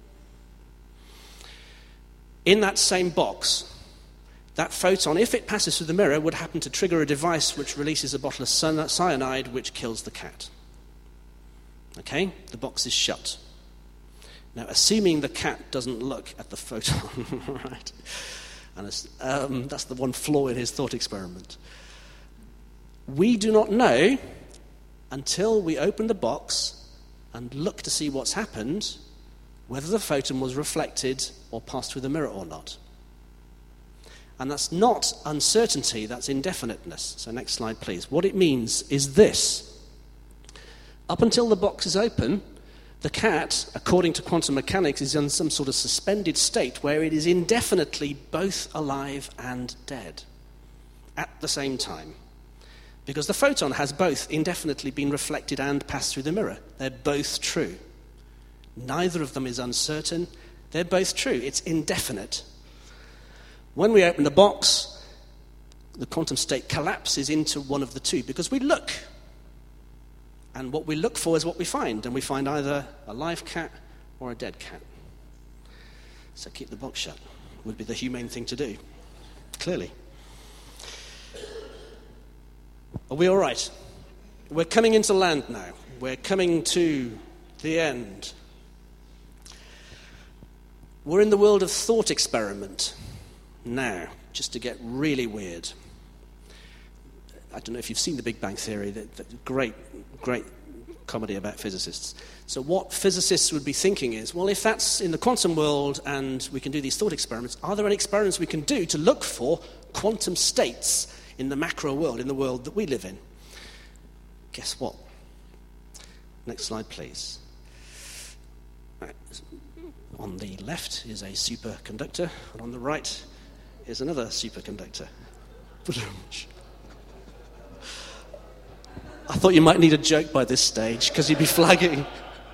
In that same box, that photon, if it passes through the mirror, would happen to trigger a device which releases a bottle of cyanide which kills the cat. Okay? The box is shut. Now, assuming the cat doesn't look at the photon, right? And it's, um, that's the one flaw in his thought experiment. We do not know until we open the box and look to see what's happened, whether the photon was reflected or passed through the mirror or not. And that's not uncertainty, that's indefiniteness. So next slide, please. What it means is this. Up until the box is open, the cat, according to quantum mechanics, is in some sort of suspended state where it is indefinitely both alive and dead at the same time. Because the photon has both indefinitely been reflected and passed through the mirror. They're both true. Neither of them is uncertain. They're both true. It's indefinite. When we open the box, the quantum state collapses into one of the two because we look. And what we look for is what we find. And we find either a live cat or a dead cat. So keep the box shut would be the humane thing to do. Clearly. Are we all right? We're coming into land now. We're coming to the end. We're in the world of thought experiment now, just to get really weird. I don't know if you've seen The Big Bang Theory, that, that great, great comedy about physicists. So what physicists would be thinking is, well, if that's in the quantum world and we can do these thought experiments, are there any experiments we can do to look for quantum states in the macro world, in the world that we live in? Guess what? Next slide, please. Right. On the left is a superconductor, and on the right is another superconductor. I thought you might need a joke by this stage, because you'd be flagging.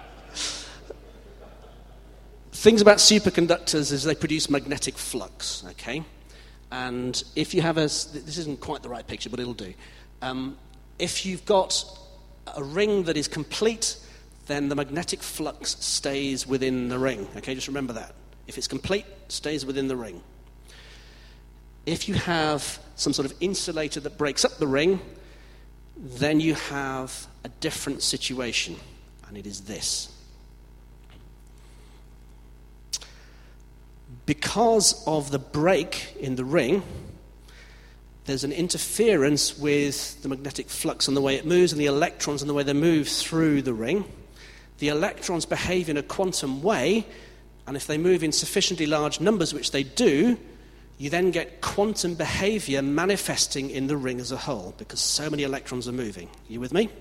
Things about superconductors is they produce magnetic flux, okay? And if you have a... This isn't quite the right picture, but it'll do. Um, if you've got a ring that is complete, then the magnetic flux stays within the ring. Okay, just remember that. If it's complete, it stays within the ring. If you have some sort of insulator that breaks up the ring, then you have a different situation, and it is this. Because of the break in the ring, there's an interference with the magnetic flux and the way it moves, and the electrons and the way they move through the ring. The electrons behave in a quantum way, and if they move in sufficiently large numbers, which they do, you then get quantum behavior manifesting in the ring as a whole, because so many electrons are moving. Are you with me?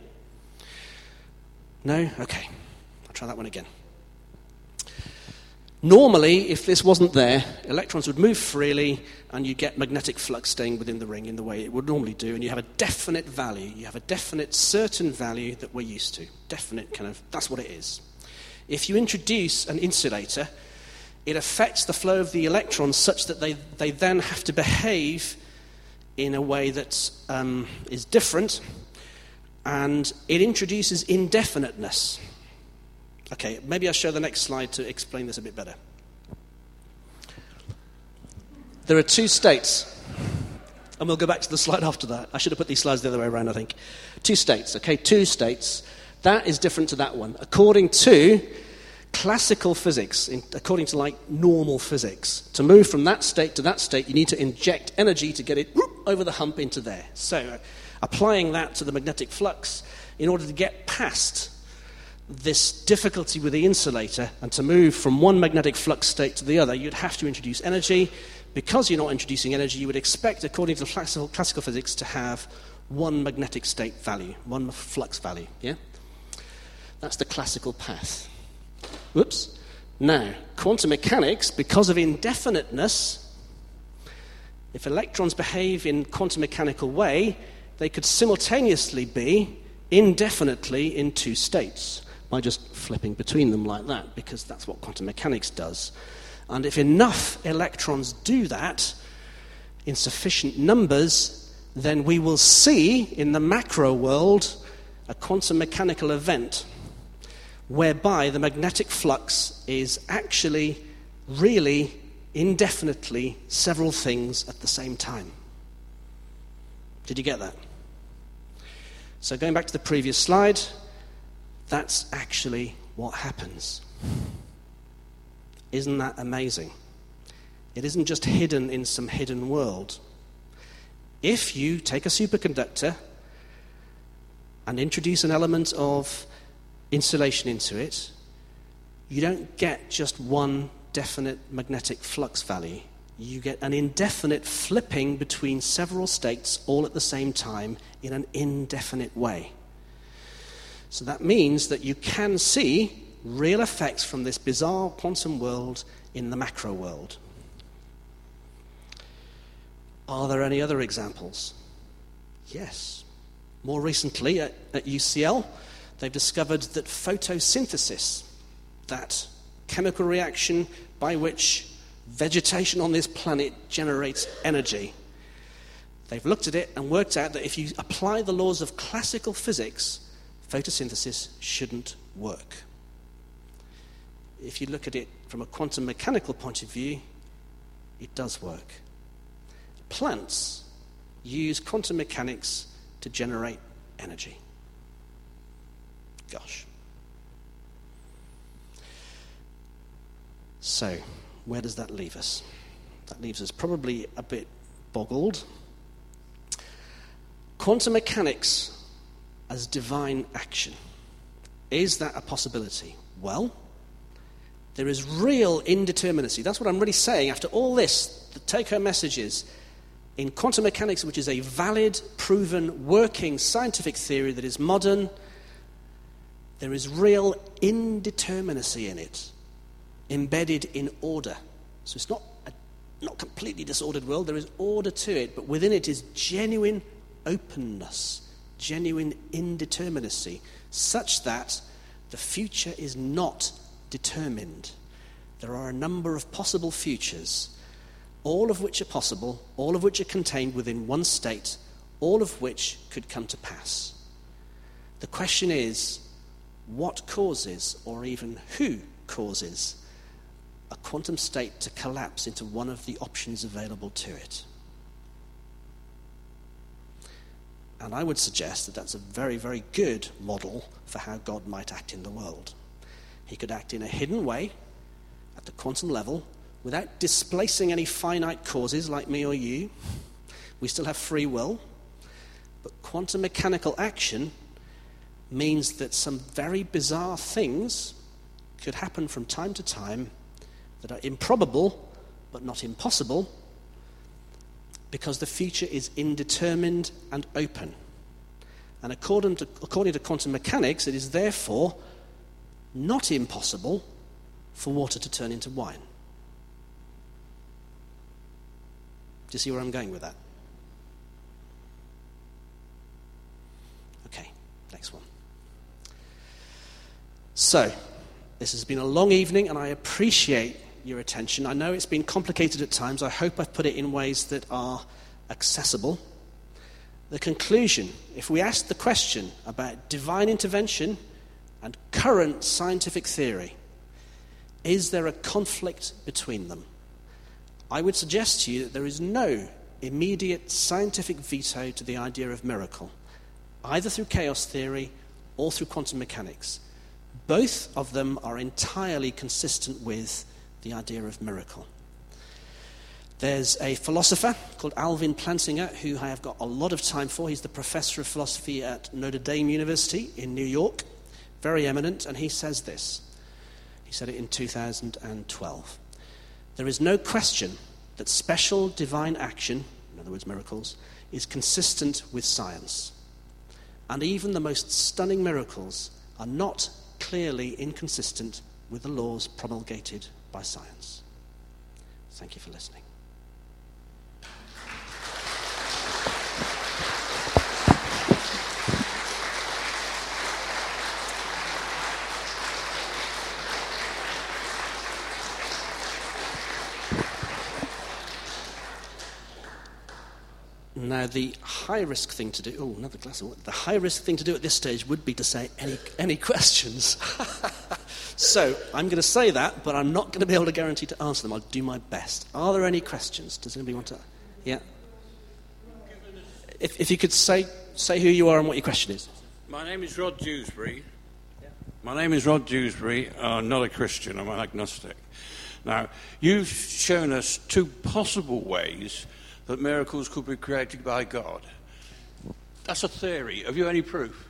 No? Okay. I'll try that one again. Normally, if this wasn't there, electrons would move freely, and you get magnetic flux staying within the ring in the way it would normally do, and you have a definite value. You have a definite, certain value that we're used to. Definite kind of, that's what it is. If you introduce an insulator, it affects the flow of the electrons such that they, they then have to behave in a way that um, is different, and it introduces indefiniteness. Okay, maybe I'll show the next slide to explain this a bit better. There are two states, and we'll go back to the slide after that. I should have put these slides the other way around, I think. Two states, okay, two states. That is different to that one. According to classical physics, in, according to like normal physics, to move from that state to that state, you need to inject energy to get it whoop, over the hump into there. So, uh, applying that to the magnetic flux, in order to get past this difficulty with the insulator and to move from one magnetic flux state to the other, you'd have to introduce energy. Because you're not introducing energy, you would expect, according to classical, classical physics, to have one magnetic state value, one flux value, yeah? That's the classical path. Whoops. Now, quantum mechanics, because of indefiniteness, if electrons behave in quantum mechanical way, they could simultaneously be indefinitely in two states by just flipping between them like that, because that's what quantum mechanics does. And if enough electrons do that in sufficient numbers, then we will see in the macro world a quantum mechanical event whereby the magnetic flux is actually, really, indefinitely several things at the same time. Did you get that? So going back to the previous slide, that's actually what happens. Isn't that amazing? It isn't just hidden in some hidden world. If you take a superconductor and introduce an element of insulation into it, you don't get just one definite magnetic flux value. You get an indefinite flipping between several states all at the same time in an indefinite way. So that means that you can see real effects from this bizarre quantum world in the macro world. Are there any other examples? Yes. More recently at, at U C L, they've discovered that photosynthesis, that chemical reaction by which vegetation on this planet generates energy, they've looked at it and worked out that if you apply the laws of classical physics, photosynthesis shouldn't work. If you look at it from a quantum mechanical point of view, it does work. Plants use quantum mechanics to generate energy. Gosh. So, where does that leave us? That leaves us probably a bit boggled. Quantum mechanics as divine action. Is that a possibility? Well, there is real indeterminacy. That's what I'm really saying. After all this, the take-home message is, in quantum mechanics, which is a valid, proven, working scientific theory that is modern, there is real indeterminacy in it, embedded in order. So it's not a not completely disordered world. There is order to it, but within it is genuine openness, genuine indeterminacy, such that the future is not determined. There are a number of possible futures, all of which are possible, all of which are contained within one state, all of which could come to pass. The question is, what causes, or even who causes, a quantum state to collapse into one of the options available to it? And I would suggest that that's a very, very good model for how God might act in the world. He could act in a hidden way, at the quantum level, without displacing any finite causes like me or you. We still have free will. But quantum mechanical action means that some very bizarre things could happen from time to time that are improbable, but not impossible, because the future is indeterminate and open. And according to, according to quantum mechanics, it is therefore not impossible for water to turn into wine. Do you see where I'm going with that? Okay, next one. So, this has been a long evening, and I appreciate your attention. I know it's been complicated at times. I hope I've put it in ways that are accessible. the conclusion, if we ask the question about divine intervention and current scientific theory, is there a conflict between them? I would suggest to you that there is no immediate scientific veto to the idea of miracle, either through chaos theory or through quantum mechanics. Both of them are entirely consistent with the idea of miracle. There's a philosopher called Alvin Plantinga, who I have got a lot of time for. He's the professor of philosophy at Notre Dame University in New York, very eminent, and he says this. He said it in two thousand twelve. There is no question that special divine action, in other words miracles, is consistent with science. And even the most stunning miracles are not clearly inconsistent with the laws promulgated by science. Thank you for listening. Now, the high-risk thing to do... Oh, another glass of water. The high-risk thing to do at this stage would be to say, any any questions? So, I'm going to say that, but I'm not going to be able to guarantee to answer them. I'll do my best. Are there any questions? Does anybody want to... Yeah? If, if you could say say who you are and what your question is. My name is Rod Dewsbury. Yeah. My name is Rod Dewsbury. I'm not a Christian. I'm an agnostic. Now, you've shown us two possible ways that miracles could be created by God. That's a theory. Have you any proof?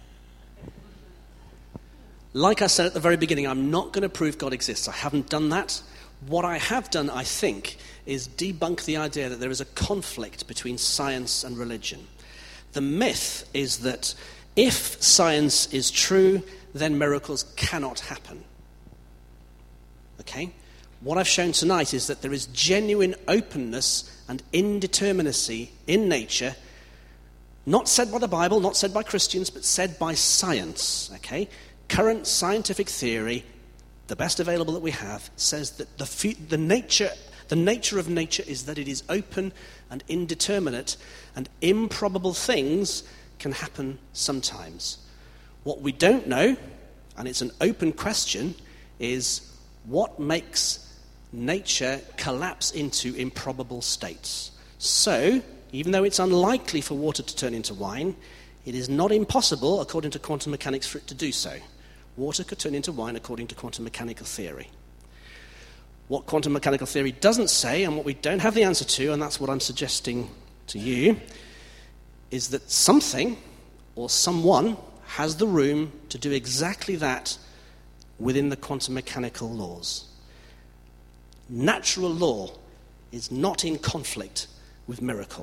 Like I said at the very beginning, I'm not going to prove God exists. I haven't done that. What I have done, I think, is debunk the idea that there is a conflict between science and religion. The myth is that if science is true, then miracles cannot happen. Okay? What I've shown tonight is that there is genuine openness and indeterminacy in nature, not said by the Bible, not said by Christians, but said by science. Okay? Current scientific theory, the best available that we have, says that the, the nature the nature of nature is that it is open and indeterminate, and improbable things can happen sometimes. What we don't know, and it's an open question, is what makes nature collapse into improbable states. So, even though it's unlikely for water to turn into wine, it is not impossible, according to quantum mechanics, for it to do so. Water could turn into wine according to quantum mechanical theory. What quantum mechanical theory doesn't say, and what we don't have the answer to, and that's what I'm suggesting to you, is that something or someone has the room to do exactly that within the quantum mechanical laws. Natural law is not in conflict with miracle.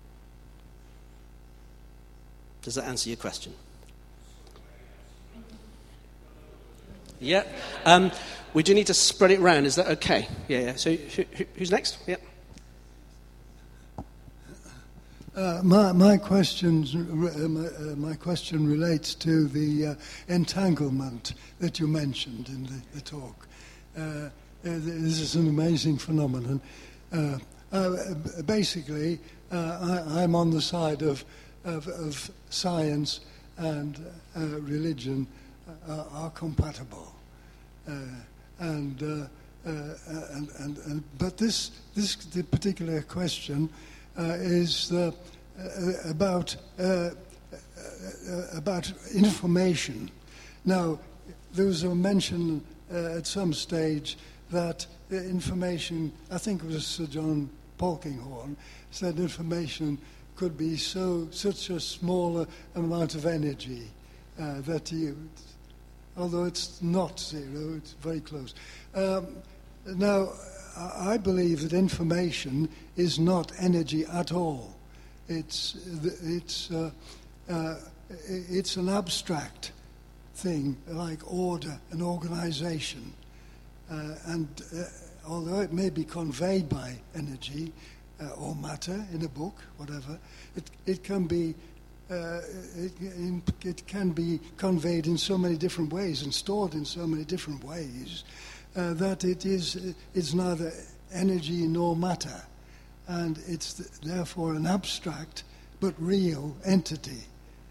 Does that answer your question? Yeah. Um, we do need to spread it round. Is that okay? Yeah. yeah. So who, who, who's next? Yeah. Uh, my my questions uh, my, uh, my question relates to the uh, entanglement that you mentioned in the, the talk. Uh, this is an amazing phenomenon. Uh, uh, basically, uh, I, I'm on the side of of, of science and uh, religion uh, are compatible. Uh, and, uh, uh, and, and, and but this this the particular question uh, is the, uh, about uh, uh, about information. Now, there was a mention uh, at some stage that uh, information. I think it was Sir John Polkinghorne said information could be so such a small amount of energy uh, that you. Although it's not zero, it's very close. Um, now, I believe that information is not energy at all. It's it's uh, uh, it's an abstract thing, like order and organization. Uh, and uh, although it may be conveyed by energy uh, or matter in a book, whatever, it it can be. Uh, it, it can be conveyed in so many different ways and stored in so many different ways uh, that it is it's neither energy nor matter, and it's th- therefore an abstract but real entity.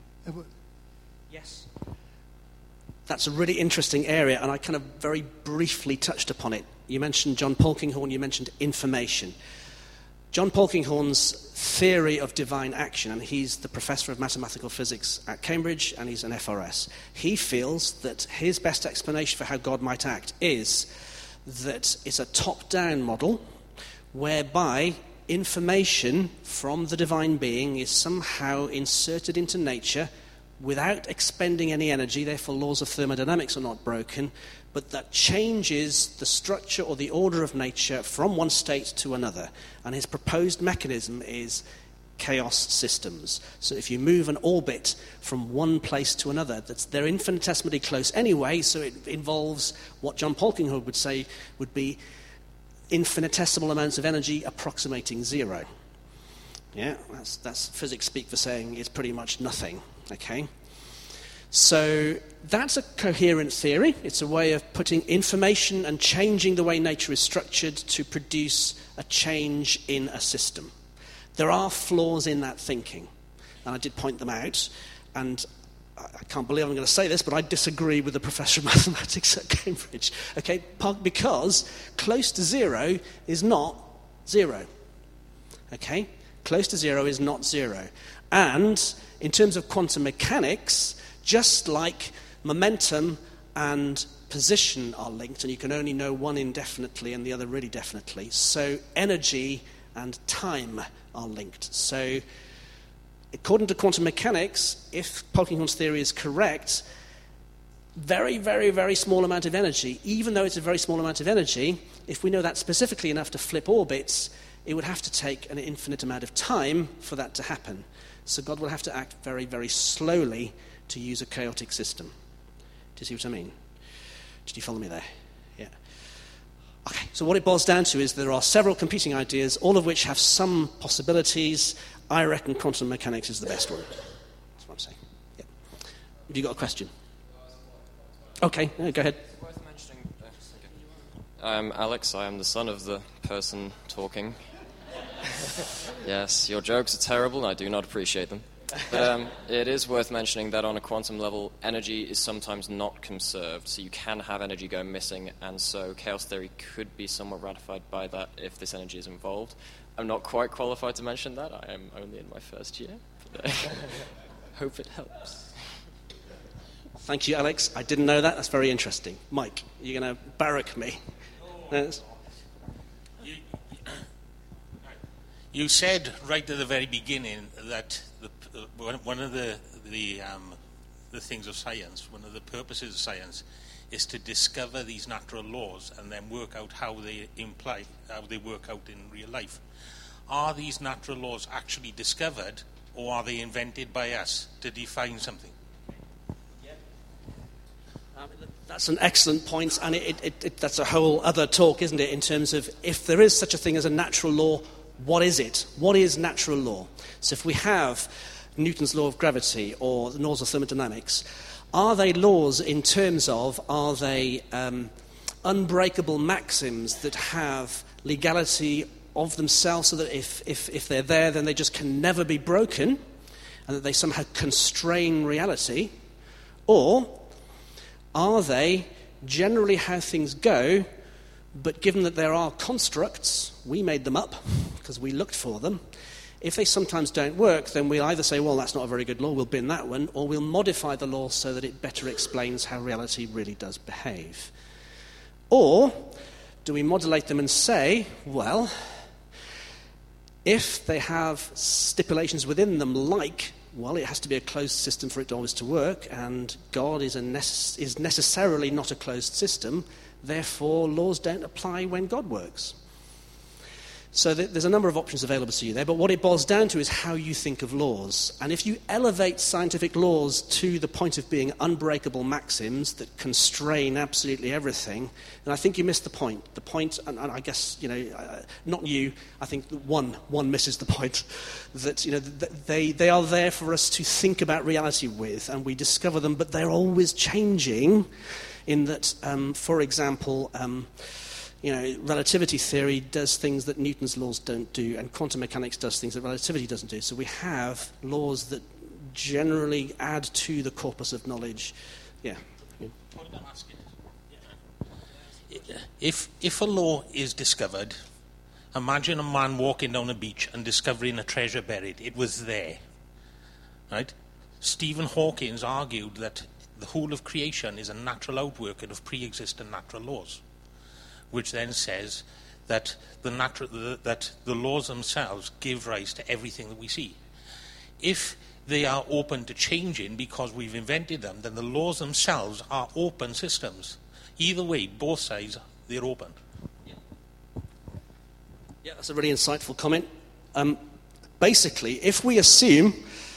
Yes. That's a really interesting area, and I kind of very briefly touched upon it. You mentioned John Polkinghorne, you mentioned information. John Polkinghorne's theory of divine action, and he's the professor of mathematical physics at Cambridge, and he's an F R S. He feels that his best explanation for how God might act is that it's a top-down model whereby information from the divine being is somehow inserted into nature without expending any energy, therefore laws of thermodynamics are not broken, but that changes the structure or the order of nature from one state to another. And his proposed mechanism is chaos systems. So if you move an orbit from one place to another, that's, they're infinitesimally close anyway, so it involves what John Polkinghorne would say would be infinitesimal amounts of energy approximating zero. Yeah, that's, that's physics speak for saying it's pretty much nothing. Okay, so that's a coherent theory. It's a way of putting information and changing the way nature is structured to produce a change in a system. There are flaws in that thinking, and I did point them out, and I can't believe I'm going to say this, but I disagree with the professor of mathematics at Cambridge, okay, because close to zero is not zero, okay? Close to zero is not zero. And in terms of quantum mechanics, just like momentum and position are linked, and you can only know one indefinitely and the other really definitely, so energy and time are linked. So according to quantum mechanics, if Polkinghorne's theory is correct, very, very, very small amount of energy, even though it's a very small amount of energy, if we know that specifically enough to flip orbits, it would have to take an infinite amount of time for that to happen. So God will have to act very, very slowly to use a chaotic system. Do you see what I mean? Did you follow me there? Yeah. Okay, so what it boils down to is there are several competing ideas, all of which have some possibilities. I reckon quantum mechanics is the best one. That's what I'm saying. Yeah. Have you got a question? Okay, yeah, go ahead. Worth mentioning. I'm Alex. I am the son of the person talking. Yes, your jokes are terrible, and I do not appreciate them. But um, it is worth mentioning that on a quantum level, energy is sometimes not conserved, so you can have energy go missing, and so chaos theory could be somewhat ratified by that if this energy is involved. I'm not quite qualified to mention that. I am only in my first year. But I hope it helps. Thank you, Alex. I didn't know that. That's very interesting. Mike, you're going to barrack me. Yes. You said right at the very beginning that the, uh, one of the the, um, the things of science, one of the purposes of science, is to discover these natural laws and then work out how they imply, how they work out in real life. Are these natural laws actually discovered, or are they invented by us to define something? Yeah. Um, that's an excellent point, and it, it, it, that's a whole other talk, isn't it, in terms of if there is such a thing as a natural law, what is it? What is natural law? So if we have Newton's law of gravity or the laws of thermodynamics, are they laws in terms of, are they um, unbreakable maxims that have legality of themselves so that if, if, if they're there, then they just can never be broken, and that they somehow constrain reality? Or are they generally how things go, but given that there are constructs, we made them up because we looked for them. If they sometimes don't work, then we'll either say, well, that's not a very good law, we'll bin that one, or we'll modify the law so that it better explains how reality really does behave. Or do we modulate them and say, well, if they have stipulations within them like, well, it has to be a closed system for it always to work, and God is, a necess- is necessarily not a closed system, therefore laws don't apply when God works. So th- there's a number of options available to you there, but what it boils down to is how you think of laws. And if you elevate scientific laws to the point of being unbreakable maxims that constrain absolutely everything, then I think you miss the point. The point, and, and I guess, you know, uh, not you, I think one one misses the point, that, you know, th- they, they are there for us to think about reality with, and we discover them, but they're always changing in that, um, for example, um, You know, relativity theory does things that Newton's laws don't do, and quantum mechanics does things that relativity doesn't do. So we have laws that generally add to the corpus of knowledge. Yeah. If, if a law is discovered, imagine a man walking down a beach and discovering a treasure buried. It was there. Right? Stephen Hawking argued that the whole of creation is a natural outworking of pre-existing natural laws, which then says that the, natural, the, that the laws themselves give rise to everything that we see. If they are open to changing because we've invented them, then the laws themselves are open systems. Either way, both sides, they're open. Yeah, yeah that's a really insightful comment. Um, basically, if we assume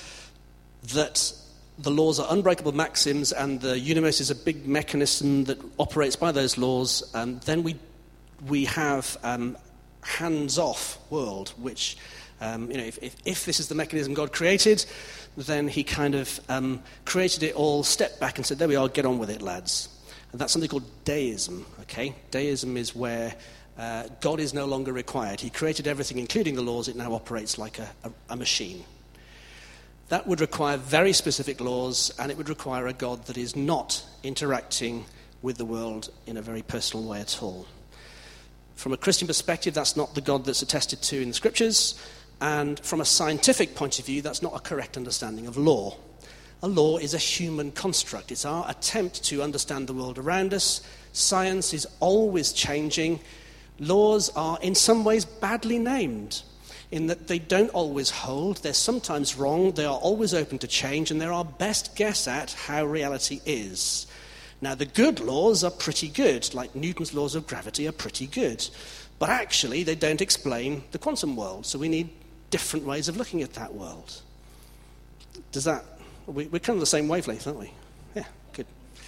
that the laws are unbreakable maxims and the universe is a big mechanism that operates by those laws, um, then we we have um, hands-off world, which, um, you know, if, if, if this is the mechanism God created, then he kind of um, created it all, stepped back and said, there we are, get on with it, lads. And that's something called deism, okay? Deism is where uh, God is no longer required. He created everything, including the laws. It now operates like a, a, a machine. That would require very specific laws, and it would require a God that is not interacting with the world in a very personal way at all. From a Christian perspective, that's not the God that's attested to in the Scriptures, and from a scientific point of view, that's not a correct understanding of law. A law is a human construct. It's our attempt to understand the world around us. Science is always changing. Laws are in some ways badly named, in that they don't always hold, they're sometimes wrong, they are always open to change, and they're our best guess at how reality is. Now, the good laws are pretty good, like Newton's laws of gravity are pretty good, but actually they don't explain the quantum world, so we need different ways of looking at that world. Does that... We, we're kind of the same wavelength, aren't we? Yeah, good.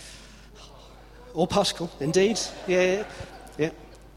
Or particle, indeed. Yeah, yeah,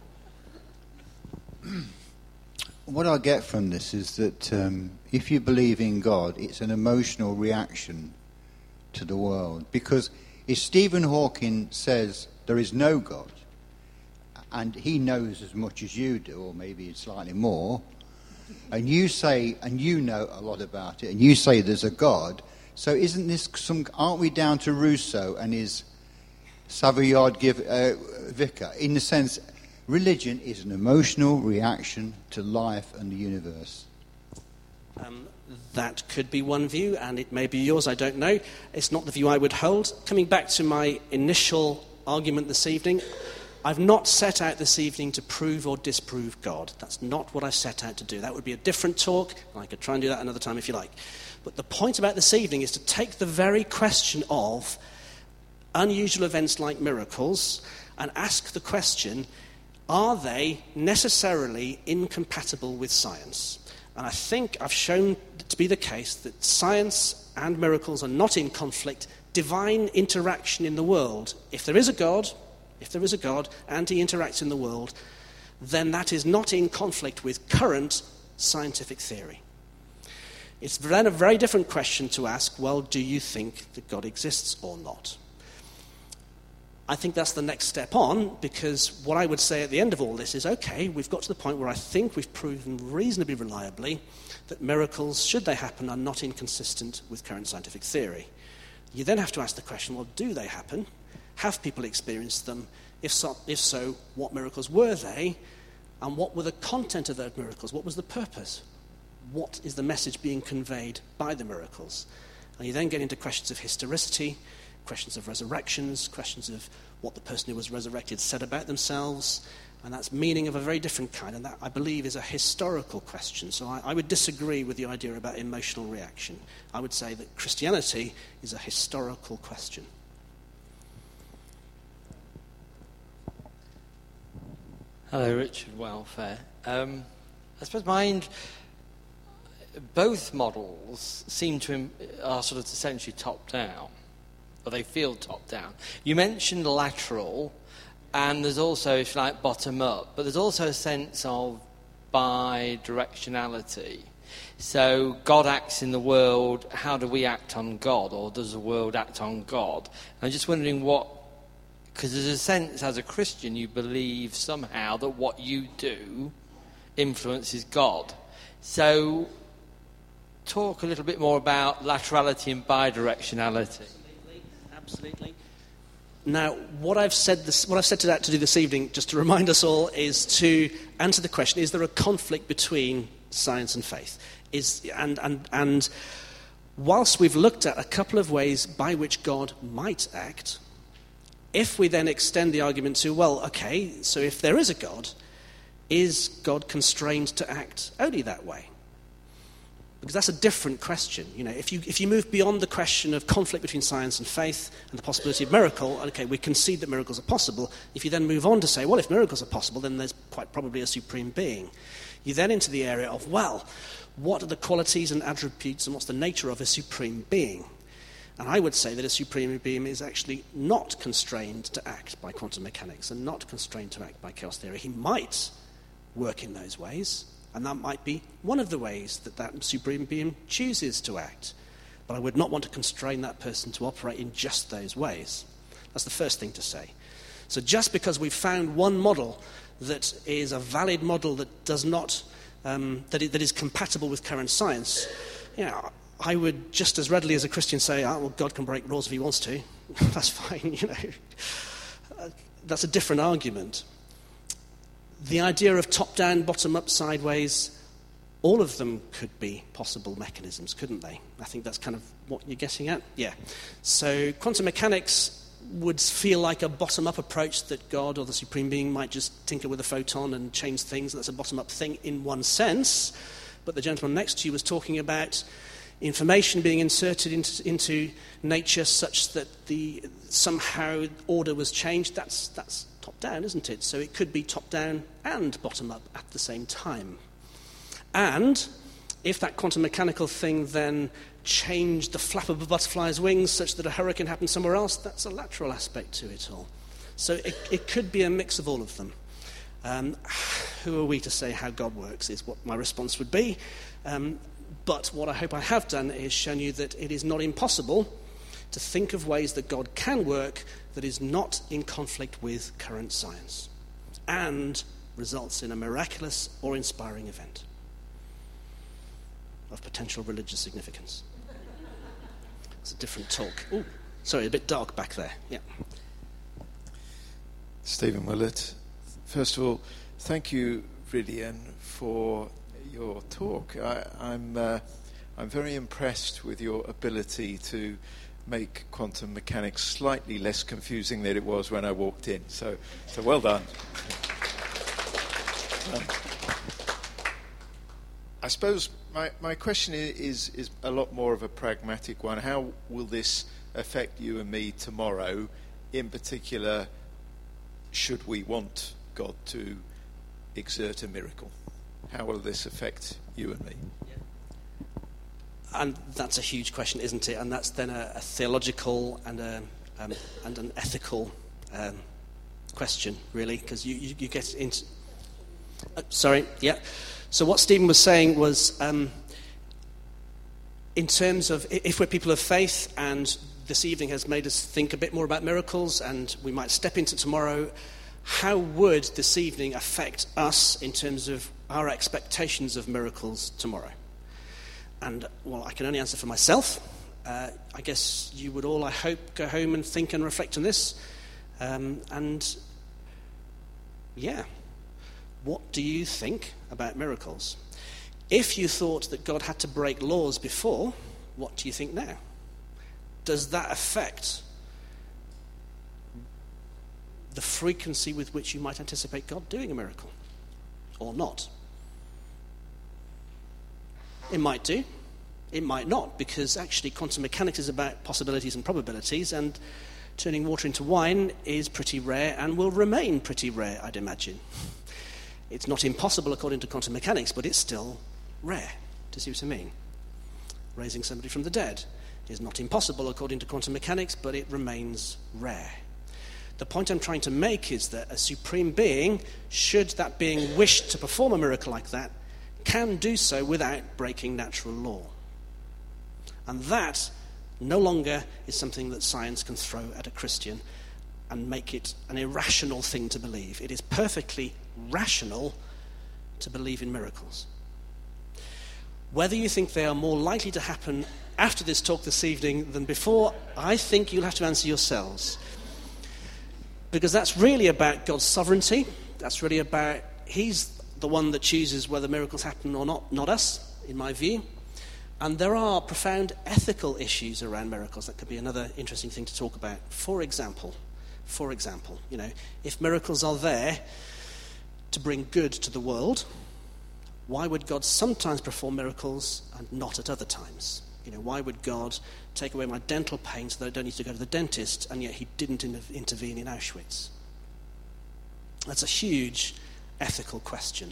yeah. What I get from this is that um, if you believe in God, it's an emotional reaction to the world. Because if Stephen Hawking says there is no God, and he knows as much as you do, or maybe slightly more, and you say, and you know a lot about it, and you say there's a God, so isn't this some, aren't we down to Rousseau and his Savoyard give, uh, vicar, in the sense... Religion is an emotional reaction to life and the universe. Um, that could be one view, and it may be yours, I don't know. It's not the view I would hold. Coming back to my initial argument this evening, I've not set out this evening to prove or disprove God. That's not what I set out to do. That would be a different talk, and I could try and do that another time if you like. But the point about this evening is to take the very question of unusual events like miracles and ask the question, are they necessarily incompatible with science? And I think I've shown it to be the case that science and miracles are not in conflict. Divine interaction in the world, if there is a God, if there is a God and he interacts in the world, then that is not in conflict with current scientific theory. It's then a very different question to ask, well, do you think that God exists or not? I think that's the next step on, because what I would say at the end of all this is, okay, we've got to the point where I think we've proven reasonably reliably that miracles, should they happen, are not inconsistent with current scientific theory. You then have to ask the question, well, do they happen? Have people experienced them? If so, if so, what miracles were they? And what were the content of those miracles? What was the purpose? What is the message being conveyed by the miracles? And you then get into questions of historicity, questions of resurrections, questions of what the person who was resurrected said about themselves, and that's meaning of a very different kind, and that, I believe, is a historical question. So I, I would disagree with the idea about emotional reaction. I would say that Christianity is a historical question. Hello, Richard Welfare. Um, I suppose mine, both models seem to are sort of essentially top-down. Or they feel top-down. You mentioned lateral, and there's also, if you like, bottom-up, but there's also a sense of bi-directionality. So God acts in the world, how do we act on God, or does the world act on God? And I'm just wondering what Because there's a sense, as a Christian, you believe somehow that what you do influences God. So, talk a little bit more about laterality and bidirectionality. Absolutely, absolutely. Now, what I've said, this, what I've set out to do this evening, just to remind us all, is to answer the question: is there a conflict between science and faith? Is and and and whilst we've looked at a couple of ways by which God might act, if we then extend the argument to, well, okay, so if there is a God, is God constrained to act only that way? Because that's a different question. You know, if you if you move beyond the question of conflict between science and faith and the possibility of miracle, okay, we concede that miracles are possible. If you then move on to say, well, if miracles are possible, then there's quite probably a supreme being. You then into the area of, well, what are the qualities and attributes and what's the nature of a supreme being? And I would say that a supreme being is actually not constrained to act by quantum mechanics and not constrained to act by chaos theory. He might work in those ways, and that might be one of the ways that that supreme being chooses to act. But I would not want to constrain that person to operate in just those ways. That's the first thing to say. So just because we've found one model that is a valid model that does not, um, that, it, that is compatible with current science, you know, I would just as readily as a Christian say, oh, well, God can break laws if he wants to. That's fine, you know. Uh, that's a different argument. The idea of top-down, bottom-up, sideways, all of them could be possible mechanisms, couldn't they? I think that's kind of what you're getting at. Yeah. So quantum mechanics would feel like a bottom-up approach that God or the Supreme Being might just tinker with a photon and change things. That's a bottom-up thing in one sense. But the gentleman next to you was talking about information being inserted into, into nature such that the somehow order was changed. That's that's top-down, isn't it? So it could be top-down and bottom-up at the same time. And if that quantum mechanical thing then changed the flap of a butterfly's wings such that a hurricane happened somewhere else, that's a lateral aspect to it all. So it, it could be a mix of all of them. Um, who are we to say how God works is what my response would be. Um, but what I hope I have done is shown you that it is not impossible to think of ways that God can work that is not in conflict with current science and results in a miraculous or inspiring event of potential religious significance. It's a different talk. Ooh, sorry, a bit dark back there. Yeah. Stephen Willett, first of all, thank you, Ridian, for your talk. I, I'm uh, I'm very impressed with your ability to make quantum mechanics slightly less confusing than it was when I walked in. So, so well done. um, I suppose my, my question is, is a lot more of a pragmatic one. How will this affect you and me tomorrow? In particular, should we want God to exert a miracle? How will this affect you and me? And that's a huge question, isn't it? And that's then a, a theological and a, um, and an ethical um, question, really, because you, you, you get into... Uh, sorry, yeah. So what Stephen was saying was, um, in terms of if we're people of faith, and this evening has made us think a bit more about miracles, and we might step into tomorrow, how would this evening affect us in terms of our expectations of miracles tomorrow? And, well, I can only answer for myself. Uh, I guess you would all, I hope, go home and think and reflect on this. Um, and, yeah, what do you think about miracles? If you thought that God had to break laws before, what do you think now? Does that affect the frequency with which you might anticipate God doing a miracle? Or not? It might do. It might not, because actually quantum mechanics is about possibilities and probabilities, and turning water into wine is pretty rare and will remain pretty rare, I'd imagine. It's not impossible according to quantum mechanics, but it's still rare. Do you see what I mean? Raising somebody from the dead is not impossible according to quantum mechanics, but it remains rare. The point I'm trying to make is that a supreme being, should that being wish to perform a miracle like that, can do so without breaking natural law. And that no longer is something that science can throw at a Christian and make it an irrational thing to believe. It is perfectly rational to believe in miracles. Whether you think they are more likely to happen after this talk this evening than before, I think you'll have to answer yourselves. Because that's really about God's sovereignty. That's really about, he's the one that chooses whether miracles happen or not, not us, in my view. And there are profound ethical issues around miracles. That could be another interesting thing to talk about. For example, for example, you know, if miracles are there to bring good to the world, why would God sometimes perform miracles and not at other times? You know, why would God take away my dental pain so that I don't need to go to the dentist, and yet he didn't in- intervene in Auschwitz? That's a huge ethical question.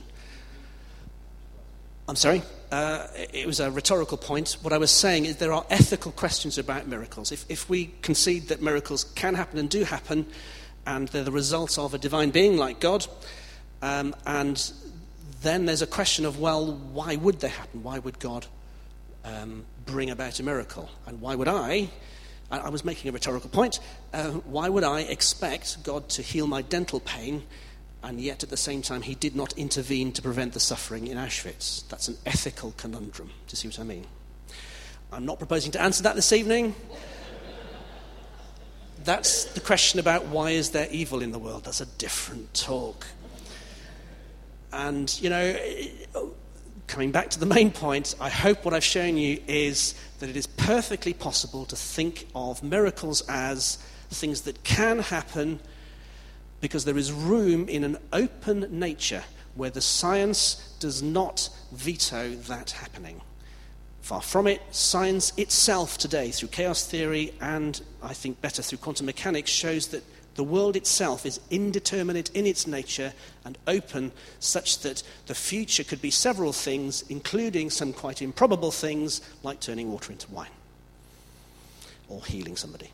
I'm sorry? Uh, it was a rhetorical point. What I was saying is there are ethical questions about miracles. If, if we concede that miracles can happen and do happen, and they're the results of a divine being like God, um, and then there's a question of, well, why would they happen? Why would God um, bring about a miracle? And why would I, I, I was making a rhetorical point, uh, why would I expect God to heal my dental pain, and yet at the same time he did not intervene to prevent the suffering in Auschwitz? That's an ethical conundrum. Do you see what I mean? I'm not proposing to answer that this evening. That's the question about why is there evil in the world. That's a different talk. And, you know, coming back to the main point, I hope what I've shown you is that it is perfectly possible to think of miracles as things that can happen because there is room in an open nature where the science does not veto that happening. Far from it, science itself today, through chaos theory and, I think better, through quantum mechanics, shows that the world itself is indeterminate in its nature and open, such that the future could be several things, including some quite improbable things like turning water into wine or healing somebody.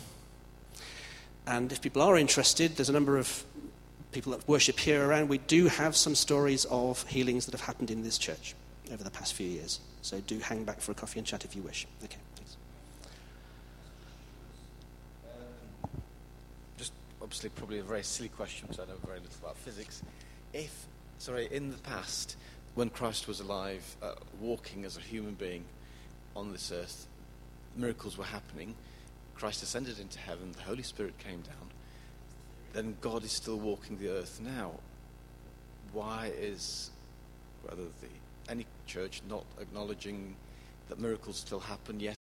And if people are interested, there's a number of people that worship here around. We do have some stories of healings that have happened in this church over the past few years. So do hang back for a coffee and chat if you wish. Okay, thanks. Just obviously probably a very silly question because I know very little about physics. If, sorry, in the past, when Christ was alive, uh, walking as a human being on this earth, miracles were happening, Christ ascended into heaven, the Holy Spirit came down, then God is still walking the earth now. Why is whether the, any church not acknowledging that miracles still happen, yet